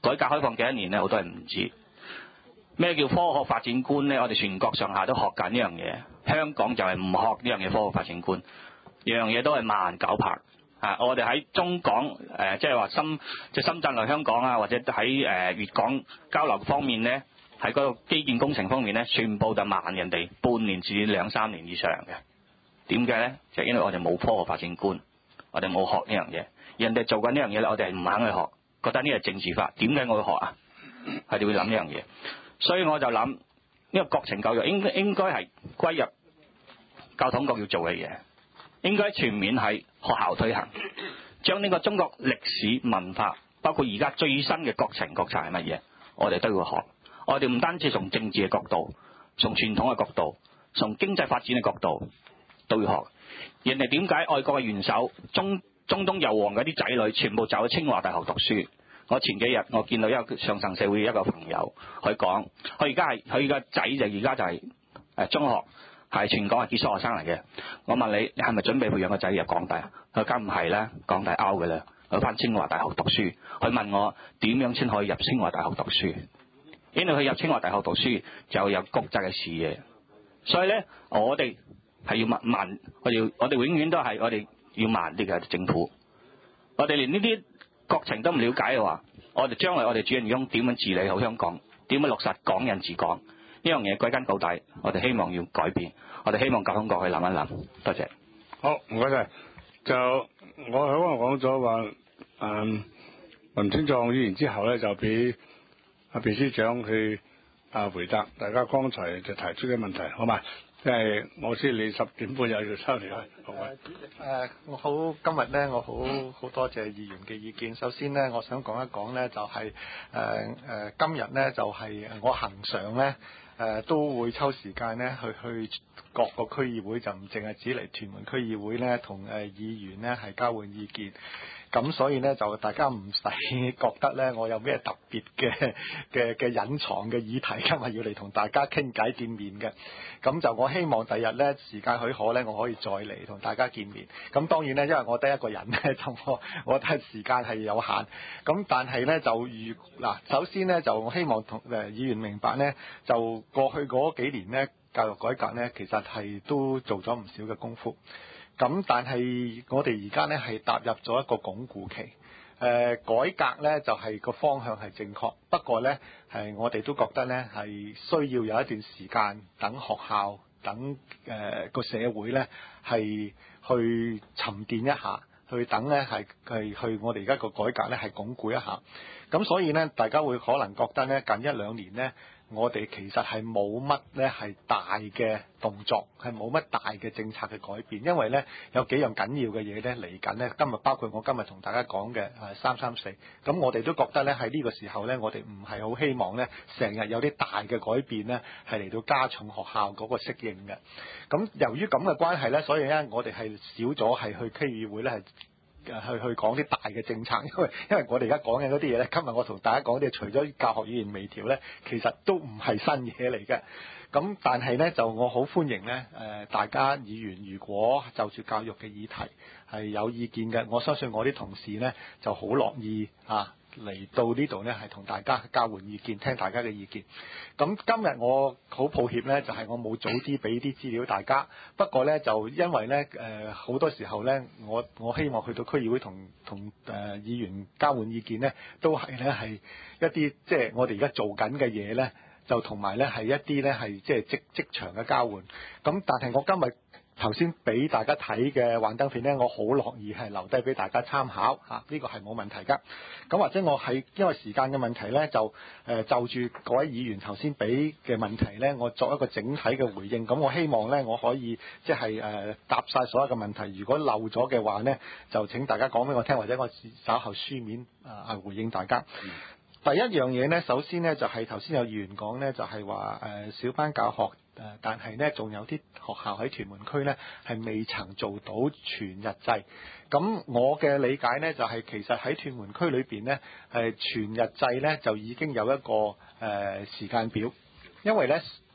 Speaker 13: 改革開放幾多年咧，好多人唔知咩叫科學發展觀咧。我哋全國上下都學緊呢樣嘢，香港就係唔學呢樣嘢科學發展觀，樣嘢都係慢九拍。啊！我哋喺中港誒，即係話深即係深圳嚟香港啊，或者喺誒粵港交流方面咧，喺嗰個基建工程方面咧，全部就慢人哋半年至兩三年以上嘅。點解咧？就係因為我哋冇科學發展觀，我哋冇學呢樣嘢。人哋做緊呢樣嘢咧，我哋係唔肯去學，覺得呢個係政治化。點解我會學啊？佢哋會諗呢樣嘢，所以我就諗呢個國情教育應該應該係歸入教統局要做嘅嘢。應該全面喺學校推行，將呢個中國歷史文化，包括而家最新嘅國情國策係乜嘢，我哋都要學。我哋唔單止從政治嘅角度，從傳統嘅角度，從經濟發展嘅角度都要學。人哋點解外國嘅元首、中中東油王嗰啲仔女全部走去清華大學讀書？我前幾日我見到一個上層社會一個朋友，佢講，佢而家係佢個仔就而家就係誒中學。係全港係傑出學生嚟嘅。我問你，你係咪準備培養個仔入港大？佢梗唔係啦，港大 out 嘅啦，去翻清華大學讀書。佢問我點樣先可以入清華大學讀書？因為佢入清華大學讀書就有國際嘅視野。所以咧，我哋係要慢慢，我哋我哋永遠都係我哋要慢啲嘅政府。我哋連呢啲國情都唔了解嘅話，我哋將來我哋主人翁點樣治理好香港？點樣落實港人治港？呢樣嘢歸根究底，我哋希望要改變，我哋希望教統局去諗一諗。多謝。
Speaker 1: 好，唔該晒。就我喺度講咗話，誒林清壯議員之後咧，就俾阿秘書長去啊回答大家剛才就提出嘅問題，好嘛？即係我知你十點半又要收嚟開，好嘛？
Speaker 3: 主席，誒我好今日咧，我好好多謝議員嘅意見。首先咧，我想講一講咧，就係誒誒今日咧，就係我恒常咧。誒、呃、都會抽時間咧去去各個區議會，就唔淨係只嚟屯門區議會咧，同誒議員咧係交換意見。咁所以咧就大家唔使覺得咧我有咩特別嘅嘅嘅隱藏嘅議題，今日要嚟同大家傾偈見面嘅。咁就我希望第日咧時間許可咧，我可以再嚟同大家見面。咁當然咧，因為我得一個人咧，就我我睇時間係有限。咁但係咧就如嗱，首先咧就我希望同誒議員明白咧，就過去嗰幾年咧教育改革咧，其實係都做咗唔少嘅功夫。咁但係我哋而家咧係踏入咗一個鞏固期，誒、呃、改革咧就係、是、個方向係正確，不過咧係我哋都覺得咧係需要有一段時間等學校等誒個、呃、社會咧係去沉澱一下，去等咧係係去我哋而家個改革咧係鞏固一下。咁所以咧大家會可能覺得咧近一兩年咧，我哋其實係冇乜咧係大嘅動作，係冇乜大嘅政策嘅改變，因為咧有幾樣緊要嘅嘢咧嚟緊咧，今日包括我今日同大家講嘅誒三三四，咁我哋都覺得咧喺呢個時候咧，我哋唔係好希望咧成日有啲大嘅改變咧係嚟到加重學校嗰個適應嘅。咁由於咁嘅關係咧，所以咧我哋係少咗係去區議會咧係。去去講啲大嘅政策，因為因為我哋而家講緊嗰啲嘢咧，今日我同大家講啲，除咗教學語言微調咧，其實都唔係新嘢嚟嘅。咁但係咧，就我好歡迎咧，誒大家議員如果就住教育嘅議題係有意見嘅，我相信我啲同事咧就好樂意啊。嚟到呢度呢，係同大家交換意見，聽大家嘅意見。咁今日我好抱歉呢，就係、是、我冇早啲俾啲資料大家。不過呢，就因為呢，誒好多時候呢，我我希望去到區議會同同誒議員交換意見呢，都係呢係一啲即係我哋而家做緊嘅嘢呢，就同埋呢係一啲呢係即係職職場嘅交換。咁但係我今日頭先俾大家睇嘅幻燈片呢，我好樂意係留低俾大家參考嚇，呢、這個係冇問題㗎。咁或者我係因為時間嘅問題呢，就誒、呃、就住各位議員頭先俾嘅問題呢，我作一個整體嘅回應。咁我希望呢，我可以即係誒答晒所有嘅問題。如果漏咗嘅話呢，就請大家講俾我聽，或者我稍後書面啊、呃、回應大家。嗯、第一樣嘢呢，首先呢，就係頭先有議員講呢，就係話誒小班教學。誒，但係呢，仲有啲學校喺屯門區呢，係未曾做到全日制。咁我嘅理解呢，就係、是、其實喺屯門區裏邊呢，誒全日制呢，就已經有一個誒、呃、時間表。因為呢，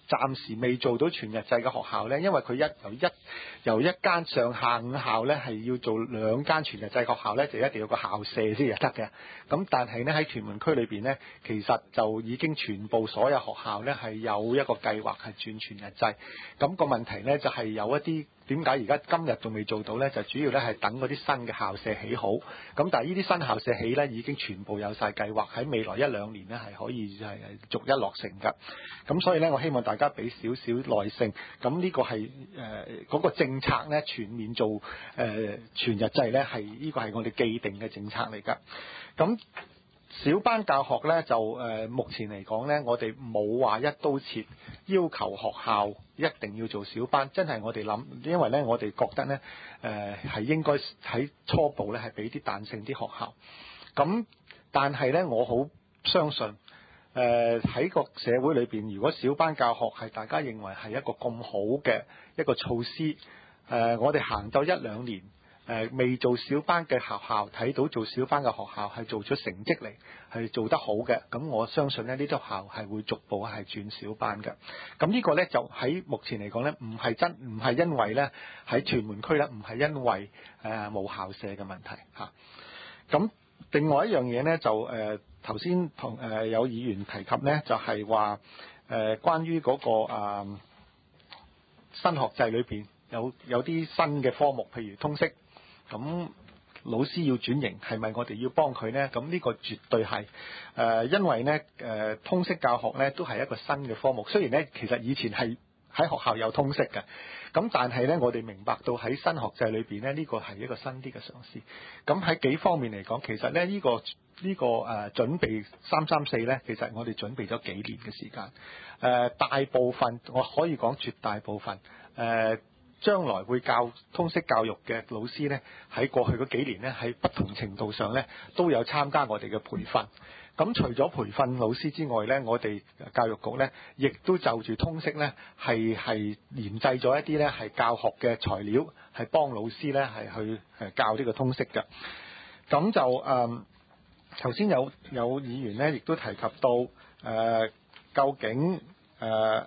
Speaker 3: 暫時未做到全日制嘅學校呢，因為佢一由一由一間上下午校呢係要做兩間全日制學校呢，就一定要有個校舍先至得嘅。咁但係呢，喺屯門區裏邊呢，其實就已經全部所有學校呢係有一個計劃係轉全日制。咁個問題呢，就係有一啲點解而家今日仲未做到呢？就主要呢係等嗰啲新嘅校舍起好。咁但係呢啲新校舍起呢，已經全部有晒計劃，喺未來一兩年呢係可以係逐一落成㗎。咁所以呢，我希望大家俾少少耐性。咁呢個係誒嗰個政策呢，全面做誒、呃、全日制呢，係呢個係我哋既定嘅政策嚟㗎。咁小班教學呢，就誒、呃、目前嚟講呢，我哋冇話一刀切要求學校一定要做小班，真係我哋諗，因為呢，我哋覺得呢誒係應該喺初步呢係俾啲彈性啲學校。咁但係呢，我好相信誒喺個社會裏邊，如果小班教學係大家認為係一個咁好嘅一個措施，誒、呃、我哋行到一兩年。誒、呃、未做小班嘅學校睇到做小班嘅學校係做出成績嚟，係做得好嘅，咁我相信咧呢啲學校係會逐步係轉小班嘅。咁呢個呢，就喺目前嚟講呢，唔係真唔係因為呢喺屯門區呢，唔係因為誒冇、呃、校舍嘅問題嚇。咁、啊、另外一樣嘢呢，就誒頭先同誒有議員提及呢，就係話誒關於嗰、嗰個、呃、新學制裏邊有有啲新嘅科目，譬如通識。咁老師要轉型，係咪我哋要幫佢呢？咁呢個絕對係誒、呃，因為呢誒、呃、通識教學呢都係一個新嘅科目。雖然呢其實以前係喺學校有通識嘅，咁但係呢我哋明白到喺新學制裏邊呢，呢、這個係一個新啲嘅嘗試。咁喺幾方面嚟講，其實呢呢、這個呢、這個誒、呃、準備三三四呢，其實我哋準備咗幾年嘅時間。誒、呃、大部分我可以講絕大部分誒。呃將來會教通識教育嘅老師呢，喺過去嗰幾年呢，喺不同程度上呢，都有參加我哋嘅培訓。咁除咗培訓老師之外呢，我哋教育局呢，亦都就住通識呢，係係研製咗一啲呢係教學嘅材料，係幫老師呢係去誒教呢個通識嘅。咁就誒頭先有有議員呢，亦都提及到誒、呃、究竟誒、呃、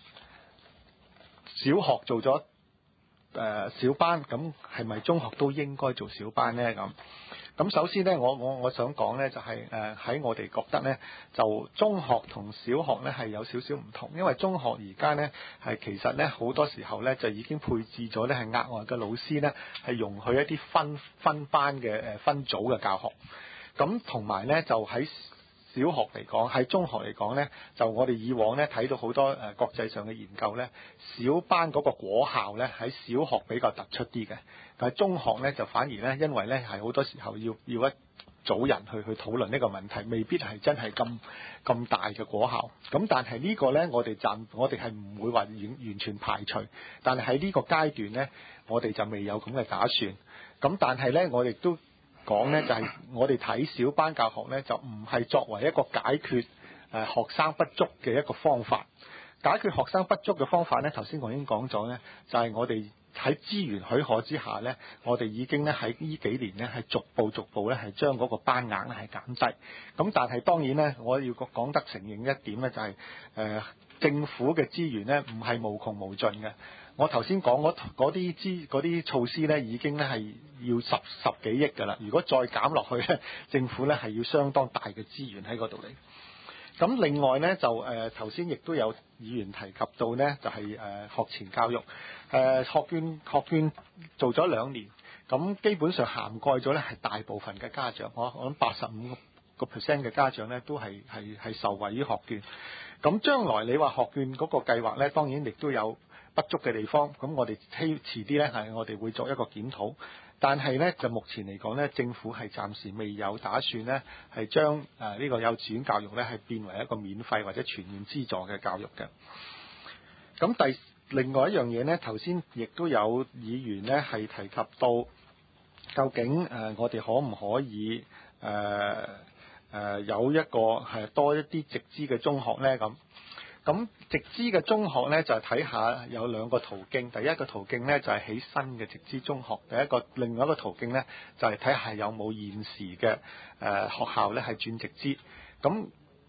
Speaker 3: 小學做咗誒、呃、小班，咁係咪中學都應該做小班呢？咁咁首先呢，我我我想講呢，就係誒喺我哋覺得呢，就中學同小學呢係有少少唔同，因為中學而家呢係其實呢好多時候呢就已經配置咗呢係額外嘅老師呢係容許一啲分分班嘅誒分組嘅教學，咁同埋呢就喺小學嚟講，喺中學嚟講呢，就我哋以往呢睇到好多誒國際上嘅研究呢，小班嗰個果效呢喺小學比較突出啲嘅，但係中學呢就反而呢，因為呢係好多時候要要一組人去去討論呢個問題，未必係真係咁咁大嘅果效。咁但係呢個呢，我哋暫我哋係唔會話完完全排除，但係喺呢個階段呢，我哋就未有咁嘅打算。咁但係呢，我哋都講呢就係我哋睇小班教學呢，就唔係作為一個解決誒學生不足嘅一個方法。解決學生不足嘅方法呢，頭先我已經講咗呢，就係我哋喺資源許可之下呢，我哋已經呢喺呢幾年呢係逐步逐步呢係將嗰個班額呢係減低。咁但係當然呢，我要講得承認一點呢，就係誒政府嘅資源呢唔係無窮無盡嘅。我頭先講嗰嗰啲資嗰啲措施呢，已經呢係要十十幾億㗎啦。如果再減落去呢，政府呢係要相當大嘅資源喺嗰度嚟。咁另外呢，就誒頭先亦都有議員提及到呢，就係、是、誒、呃、學前教育誒、呃、學券學券做咗兩年，咁基本上涵蓋咗呢係大部分嘅家長，我我諗八十五個 percent 嘅家長呢都係係係受惠於學券。咁將來你話學券嗰個計劃呢，當然亦都有不足嘅地方，咁我哋希遲啲呢，係我哋會作一個檢討，但係呢，就目前嚟講呢，政府係暫時未有打算呢，係將誒呢個幼稚園教育呢係變為一個免費或者全面資助嘅教育嘅。咁第另外一樣嘢呢，頭先亦都有議員呢係提及到，究竟誒、呃、我哋可唔可以誒誒、呃呃、有一個係多一啲直資嘅中學呢？咁？咁直資嘅中學呢，就係睇下有兩個途徑，第一個途徑呢，就係起新嘅直資中學，第一個另外一個途徑呢，就係睇下有冇現時嘅誒學校呢係轉直資。咁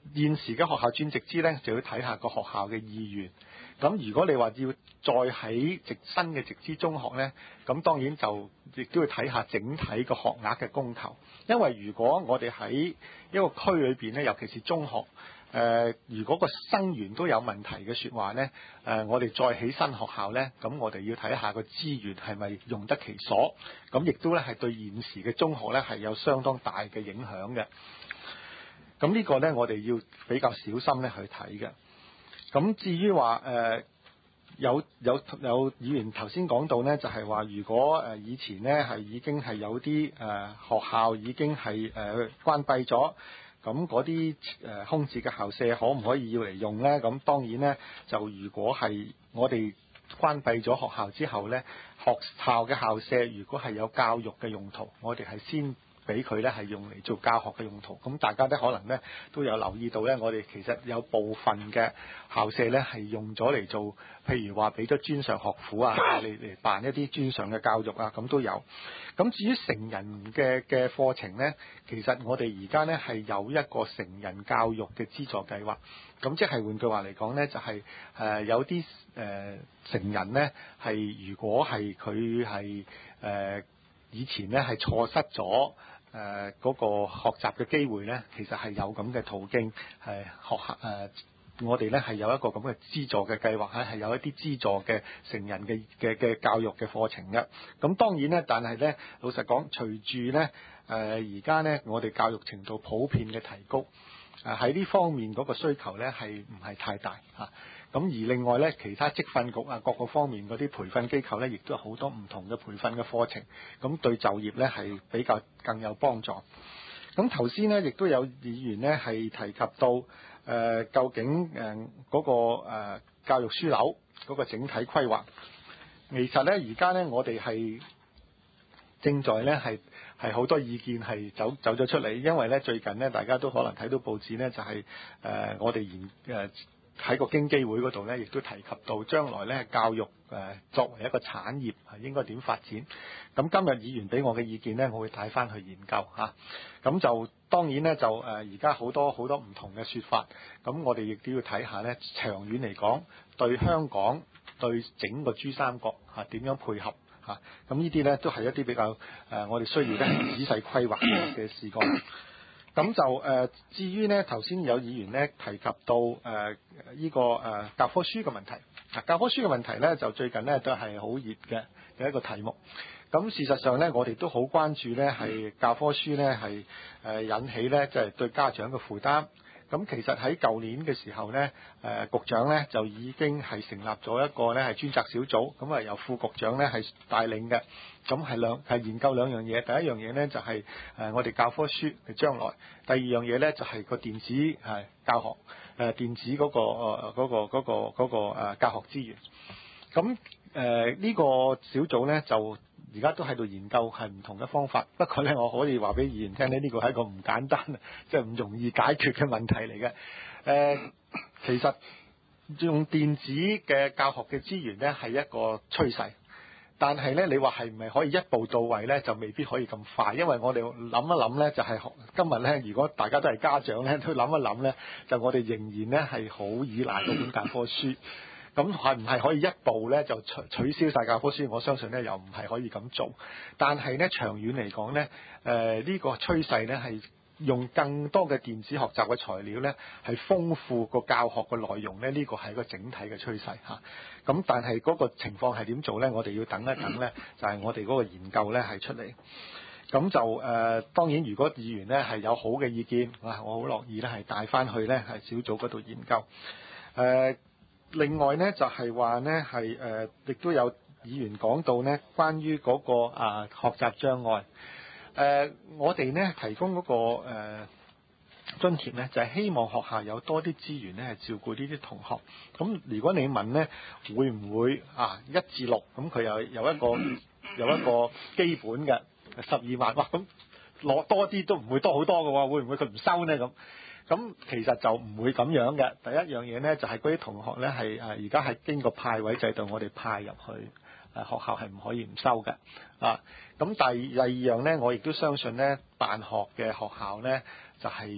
Speaker 3: 現時嘅學校轉直資呢，就要睇下個學校嘅意願。咁如果你話要再喺直新嘅直資中學呢，咁當然就亦都要睇下整體個學額嘅供求。因為如果我哋喺一個區裏邊呢，尤其是中學，誒、呃，如果個生源都有問題嘅説話呢，誒、呃，我哋再起新學校呢，咁我哋要睇下個資源係咪用得其所，咁亦都咧係對現時嘅中學呢係有相當大嘅影響嘅。咁呢個呢，我哋要比較小心咧去睇嘅。咁至於話誒有有有議員頭先講到呢，就係話如果誒以前呢係已經係有啲誒學校已經係誒關閉咗，咁嗰啲誒空置嘅校舍可唔可以要嚟用呢？咁當然呢，就如果係我哋關閉咗學校之後呢，學校嘅校舍如果係有教育嘅用途，我哋係先俾佢咧係用嚟做教學嘅用途。咁大家都可能咧都有留意到咧，我哋其實有部分嘅校舍咧係用咗嚟做，譬如話俾咗專上學府啊，嚟嚟辦一啲專上嘅教育啊，咁都有。咁至於成人嘅嘅課程咧，其實我哋而家咧係有一個成人教育嘅資助計劃。咁即係換句話嚟講咧，就係、是、誒、呃、有啲誒、呃、成人咧係如果係佢係誒以前咧係錯失咗。誒嗰、呃那個學習嘅機會呢，其實係有咁嘅途徑，係學校誒、呃，我哋呢係有一個咁嘅資助嘅計劃，係有一啲資助嘅成人嘅嘅嘅教育嘅課程嘅。咁當然呢，但係呢，老實講，隨住呢誒而家呢，我哋教育程度普遍嘅提高，誒喺呢方面嗰個需求呢係唔係太大嚇。咁而另外咧，其他職訓局啊，各個方面嗰啲培訓機構咧，亦都有好多唔同嘅培訓嘅課程，咁對就業咧係比較更有幫助。咁頭先咧，亦都有議員咧係提及到誒、呃，究竟誒嗰、呃那個、呃、教育樞紐嗰個整體規劃，其實咧而家咧我哋係正在咧係係好多意見係走走咗出嚟，因為咧最近咧大家都可能睇到報紙咧，就係、是、誒、呃、我哋研誒。呃喺個經紀會嗰度咧，亦都提及到將來咧教育誒、呃、作為一個產業係應該點發展。咁今日議員俾我嘅意見咧，我會帶翻去研究嚇。咁、啊、就當然咧就誒而家好多好多唔同嘅説法。咁我哋亦都要睇下咧長遠嚟講，對香港對整個珠三角嚇點、啊、樣配合嚇。咁呢啲咧都係一啲比較誒、呃、我哋需要咧仔細規劃嘅事項。咁就誒、呃，至於呢頭先有議員呢提及到誒依、呃這個誒、呃、教科書嘅問題。嗱，教科書嘅問題呢，就最近呢都係好熱嘅嘅一個題目。咁事實上呢，我哋都好關注呢係教科書呢係誒引起呢即係、就是、對家長嘅負擔。咁其實喺舊年嘅時候呢，誒、呃、局長呢就已經係成立咗一個呢係專責小組，咁啊由副局長呢係帶領嘅，咁係兩係研究兩樣嘢。第一樣嘢呢就係、是、誒我哋教科書嘅將來，第二樣嘢呢就係、是、個電子係教學誒、呃、電子嗰、那個誒嗰、那個嗰、那個嗰、那個誒教學資源。咁誒呢個小組呢，就而家都喺度研究係唔同嘅方法，不過呢，我可以話俾議員聽呢，呢個係一個唔簡單，即係唔容易解決嘅問題嚟嘅。誒、呃，其實用電子嘅教學嘅資源呢係一個趨勢，但係呢，你話係唔係可以一步到位呢？就未必可以咁快，因為我哋諗一諗呢，就係、是、今日呢，如果大家都係家長呢，都諗一諗呢，就我哋仍然呢係好依賴嗰本教科書。咁係唔係可以一步咧就取取消晒教科書？我相信咧又唔係可以咁做。但係咧長遠嚟講咧，誒、呃、呢、這個趨勢咧係用更多嘅電子學習嘅材料咧，係豐富個教學嘅內容咧。呢、這個係一個整體嘅趨勢嚇。咁、啊、但係嗰個情況係點做咧？我哋要等一等咧，就係、是、我哋嗰個研究咧係出嚟。咁就誒、呃、當然，如果議員咧係有好嘅意見，啊，我好樂意咧係帶翻去咧係小組嗰度研究誒。呃另外呢，就係話呢，係誒，亦都有議員講到呢，關於嗰、那個啊學習障礙。誒、呃，我哋呢提供嗰、那個誒、呃、津貼呢，就係、是、希望學校有多啲資源呢，係照顧呢啲同學。咁如果你問呢，會唔會啊一至六咁佢有有一個有一個基本嘅十二萬？哇！咁攞多啲都唔會多好多嘅喎，會唔會佢唔收呢？咁？咁其實就唔會咁樣嘅。第一樣嘢呢，就係嗰啲同學呢，係誒而家係經過派位制度，我哋派入去誒學校係唔可以唔收嘅啊。咁第第二樣呢，我亦都相信呢，辦學嘅學校呢，就係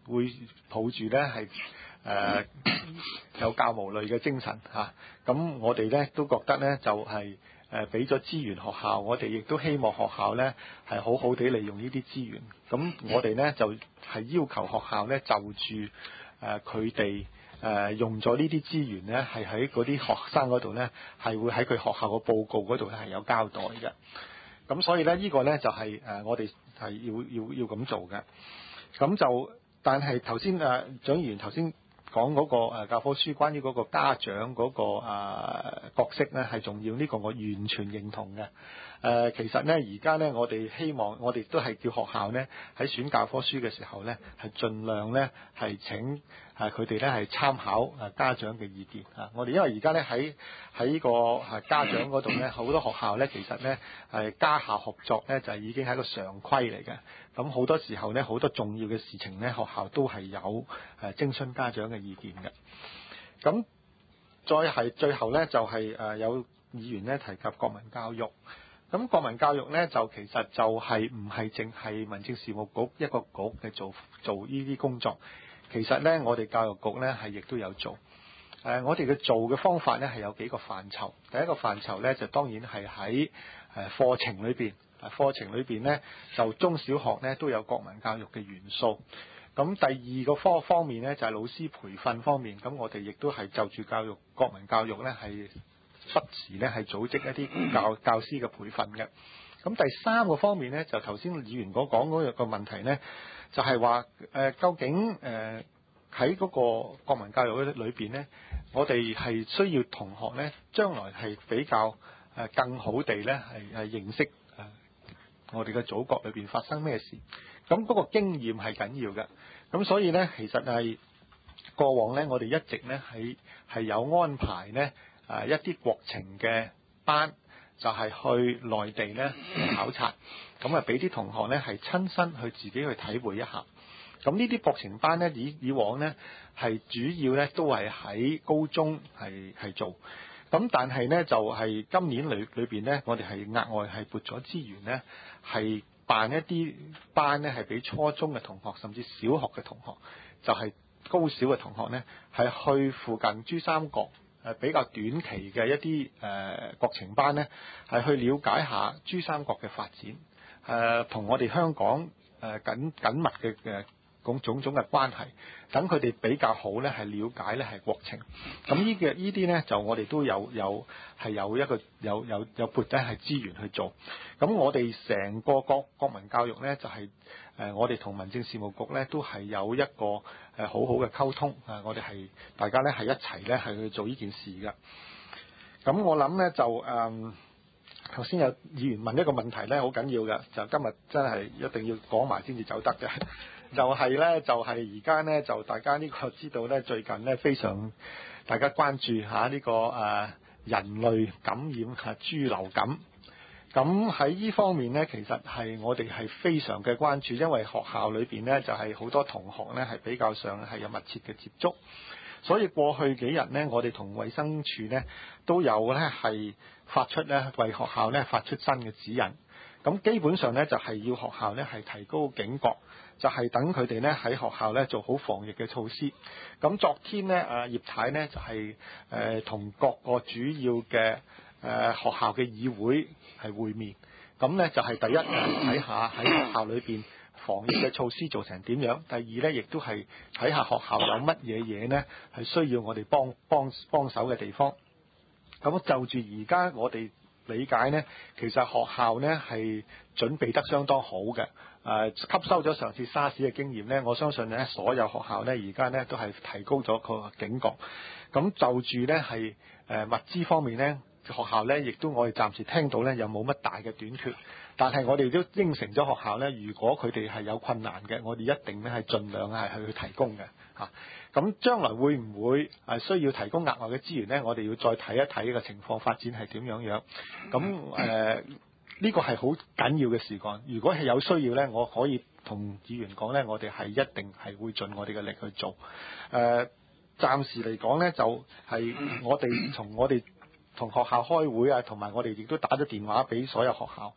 Speaker 3: 會抱住咧係誒有教無類嘅精神嚇。咁、啊、我哋咧都覺得咧就係誒俾咗資源學校，我哋亦都希望學校咧係好好地利用呢啲資源。咁我哋咧就係、是、要求學校咧就住誒佢哋誒用咗呢啲資源咧，係喺嗰啲學生嗰度咧係會喺佢學校嘅報告嗰度咧係有交代嘅。咁所以咧呢個咧就係、是、誒我哋係要要要咁做嘅。咁就但係頭先誒蔣議員頭先講嗰個誒教科書關於嗰個家長嗰個誒角色咧係重要，呢個我完全認同嘅。誒其實咧而家咧我哋希望我哋都係叫學校咧喺選教科書嘅時候咧係盡量咧係請誒佢哋咧係參考誒家長嘅意見啊！我哋因為而家咧喺喺呢個誒家長嗰度咧好多學校咧其實咧係家校合作咧就係已經係一個常規嚟嘅。咁好多時候咧好多重要嘅事情咧學校都係有誒徵詢家長嘅意見嘅。咁再係最後咧就係誒有議員咧提及國民教育。咁國民教育咧就其實就係唔係淨係民政事務局一個局嘅做做呢啲工作，其實咧我哋教育局咧係亦都有做。誒、呃、我哋嘅做嘅方法咧係有幾個範疇。第一個範疇咧就當然係喺誒課程裏邊，課程裏邊咧就中小學咧都有國民教育嘅元素。咁第二個科方面咧就係、是、老師培訓方面，咁我哋亦都係就住教育國民教育咧係不時咧係組織一啲教教師嘅培訓嘅。咁第三個方面咧就頭先議員所講嗰個問題咧，就係話誒究竟誒喺嗰個國民教育裏邊咧，我哋係需要同學咧將來係比較誒更好地咧係係認識誒我哋嘅祖國裏邊發生咩事。咁嗰個經驗係緊要嘅。咁所以咧其實係過往咧我哋一直咧係係有安排咧。誒一啲國情嘅班就係、是、去內地咧考察，咁啊俾啲同學咧係親身去自己去體會一下。咁呢啲國情班咧以以往咧係主要咧都係喺高中係係做，咁但係咧就係、是、今年裏裏邊咧，我哋係額外係撥咗資源咧，係辦一啲班咧係俾初中嘅同學，甚至小學嘅同學，就係、是、高小嘅同學咧係去附近珠三角。誒比較短期嘅一啲誒、呃、國情班咧，係去了解下珠三角嘅發展，誒、呃、同我哋香港誒、呃、緊緊密嘅嘅種種種嘅關係，等佢哋比較好咧係了解咧係國情。咁呢嘅呢啲咧就我哋都有有係有一個有有有撥咧係資源去做。咁我哋成個國國民教育咧就係、是、誒、呃、我哋同民政事務局咧都係有一個。誒好好嘅溝通啊！我哋係大家咧係一齊咧係去做呢件事嘅。咁我諗咧就誒頭先有議員問一個問題咧，好緊要嘅，就今日真係一定要講埋先至走得嘅。就係咧，就係而家咧就大家呢個知道咧，最近咧非常大家關注下呢個誒人類感染係豬流感。咁喺呢方面呢，其實係我哋係非常嘅關注，因為學校裏邊呢，就係好多同學呢係比較上係有密切嘅接觸，所以過去幾日呢，我哋同衛生署呢都有呢係發出呢為學校呢發出新嘅指引。咁基本上呢，就係要學校呢係提高警覺，就係等佢哋呢喺學校呢做好防疫嘅措施。咁昨天呢，啊葉太呢就係誒同各個主要嘅。誒、呃、學校嘅議會係會面，咁咧就係、是、第一睇下喺學校裏邊防疫嘅措施做成點樣，第二咧亦都係睇下學校有乜嘢嘢咧係需要我哋幫幫幫手嘅地方。咁就住而家我哋理解咧，其實學校咧係準備得相當好嘅。誒、呃、吸收咗上次沙士嘅經驗咧，我相信咧所有學校咧而家咧都係提高咗個警覺。咁就住咧係誒物資方面咧。學校咧，亦都我哋暫時聽到咧，又冇乜大嘅短缺。但係我哋都應承咗學校咧，如果佢哋係有困難嘅，我哋一定咧係盡量係去提供嘅嚇。咁、啊、將來會唔會係需要提供額外嘅資源咧？我哋要再睇一睇個情況發展係點樣樣。咁誒呢個係好緊要嘅事幹。如果係有需要咧，我可以同議員講咧，我哋係一定係會盡我哋嘅力去做。誒、呃，暫時嚟講咧，就係、是、我哋從我哋。同學校開會啊，同埋我哋亦都打咗電話俾所有學校，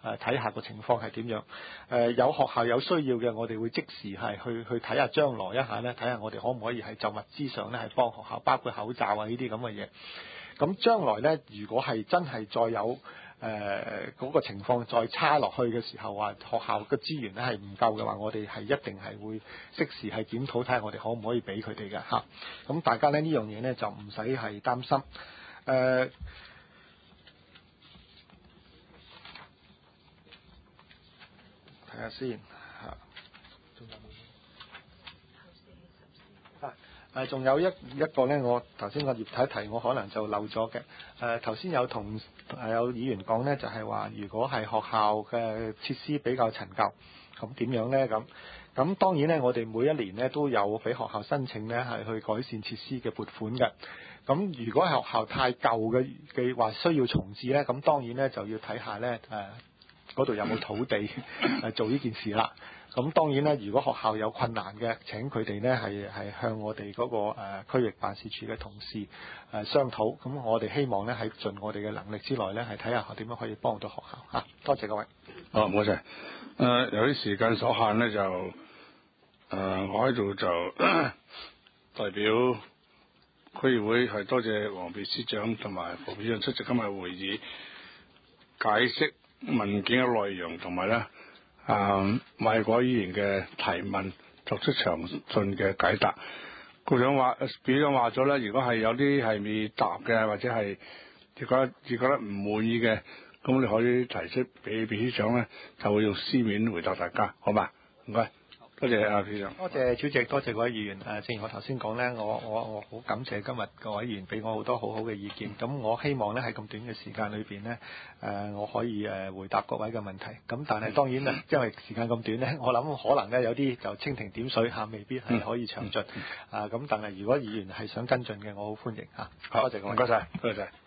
Speaker 3: 誒睇下個情況係點樣。誒、呃、有學校有需要嘅，我哋會即時係去去睇下將來一下咧，睇下我哋可唔可以係就物資上咧係幫學校，包括口罩啊呢啲咁嘅嘢。咁將來咧，如果係真係再有誒嗰、呃那個情況再差落去嘅時候，話學校嘅資源咧係唔夠嘅話，我哋係一定係會適時係檢討，睇下我哋可唔可以俾佢哋嘅嚇。咁大家咧呢樣嘢咧就唔使係擔心。誒、呃。睇下先嚇，仲有冇？啊誒，仲有一一個咧，我頭先個葉太提，我可能就漏咗嘅。誒頭先有同誒有議員講咧，就係話，如果係學校嘅設施比較陳舊，咁點樣咧？咁咁當然咧，我哋每一年咧都有俾學校申請咧，係去改善設施嘅撥款嘅。咁如果係學校太舊嘅嘅話，需要重置咧，咁當然咧就要睇下咧誒。嗰度有冇土地誒做呢件事啦？咁當然咧，如果學校有困難嘅，請佢哋咧係係向我哋嗰個誒區域辦事處嘅同事誒商討。咁我哋希望咧喺盡我哋嘅能力之內咧，係睇下點樣可以幫到學校嚇。多謝各位。
Speaker 1: 好，唔該曬。誒由於時間所限咧，就誒、呃、我喺度就代表區議會係多謝黃秘書長同埋副秘書長出席今日會議，解釋文件嘅內容同埋咧，啊，麥果議員嘅提問作出詳盡嘅解答。局長話，局長話咗咧，如果係有啲係未答嘅，或者係你覺得你覺得唔滿意嘅，咁你可以提出俾秘書長咧，就會用書面回答大家，好嘛？唔該。多謝啊，秘書長。
Speaker 3: 多謝主席，多謝各位議員。誒，正如我頭先講咧，我我我好感謝今日各位議員俾我好多好好嘅意見。咁我希望咧喺咁短嘅時間裏邊咧，誒我可以誒回答各位嘅問題。咁但係當然咧，因為時間咁短咧，我諗可能咧有啲就蜻蜓點水嚇，未必係可以詳盡。啊，咁但係如果議員係想跟進嘅，我好歡迎嚇。多謝各位。
Speaker 1: 唔該曬，多謝。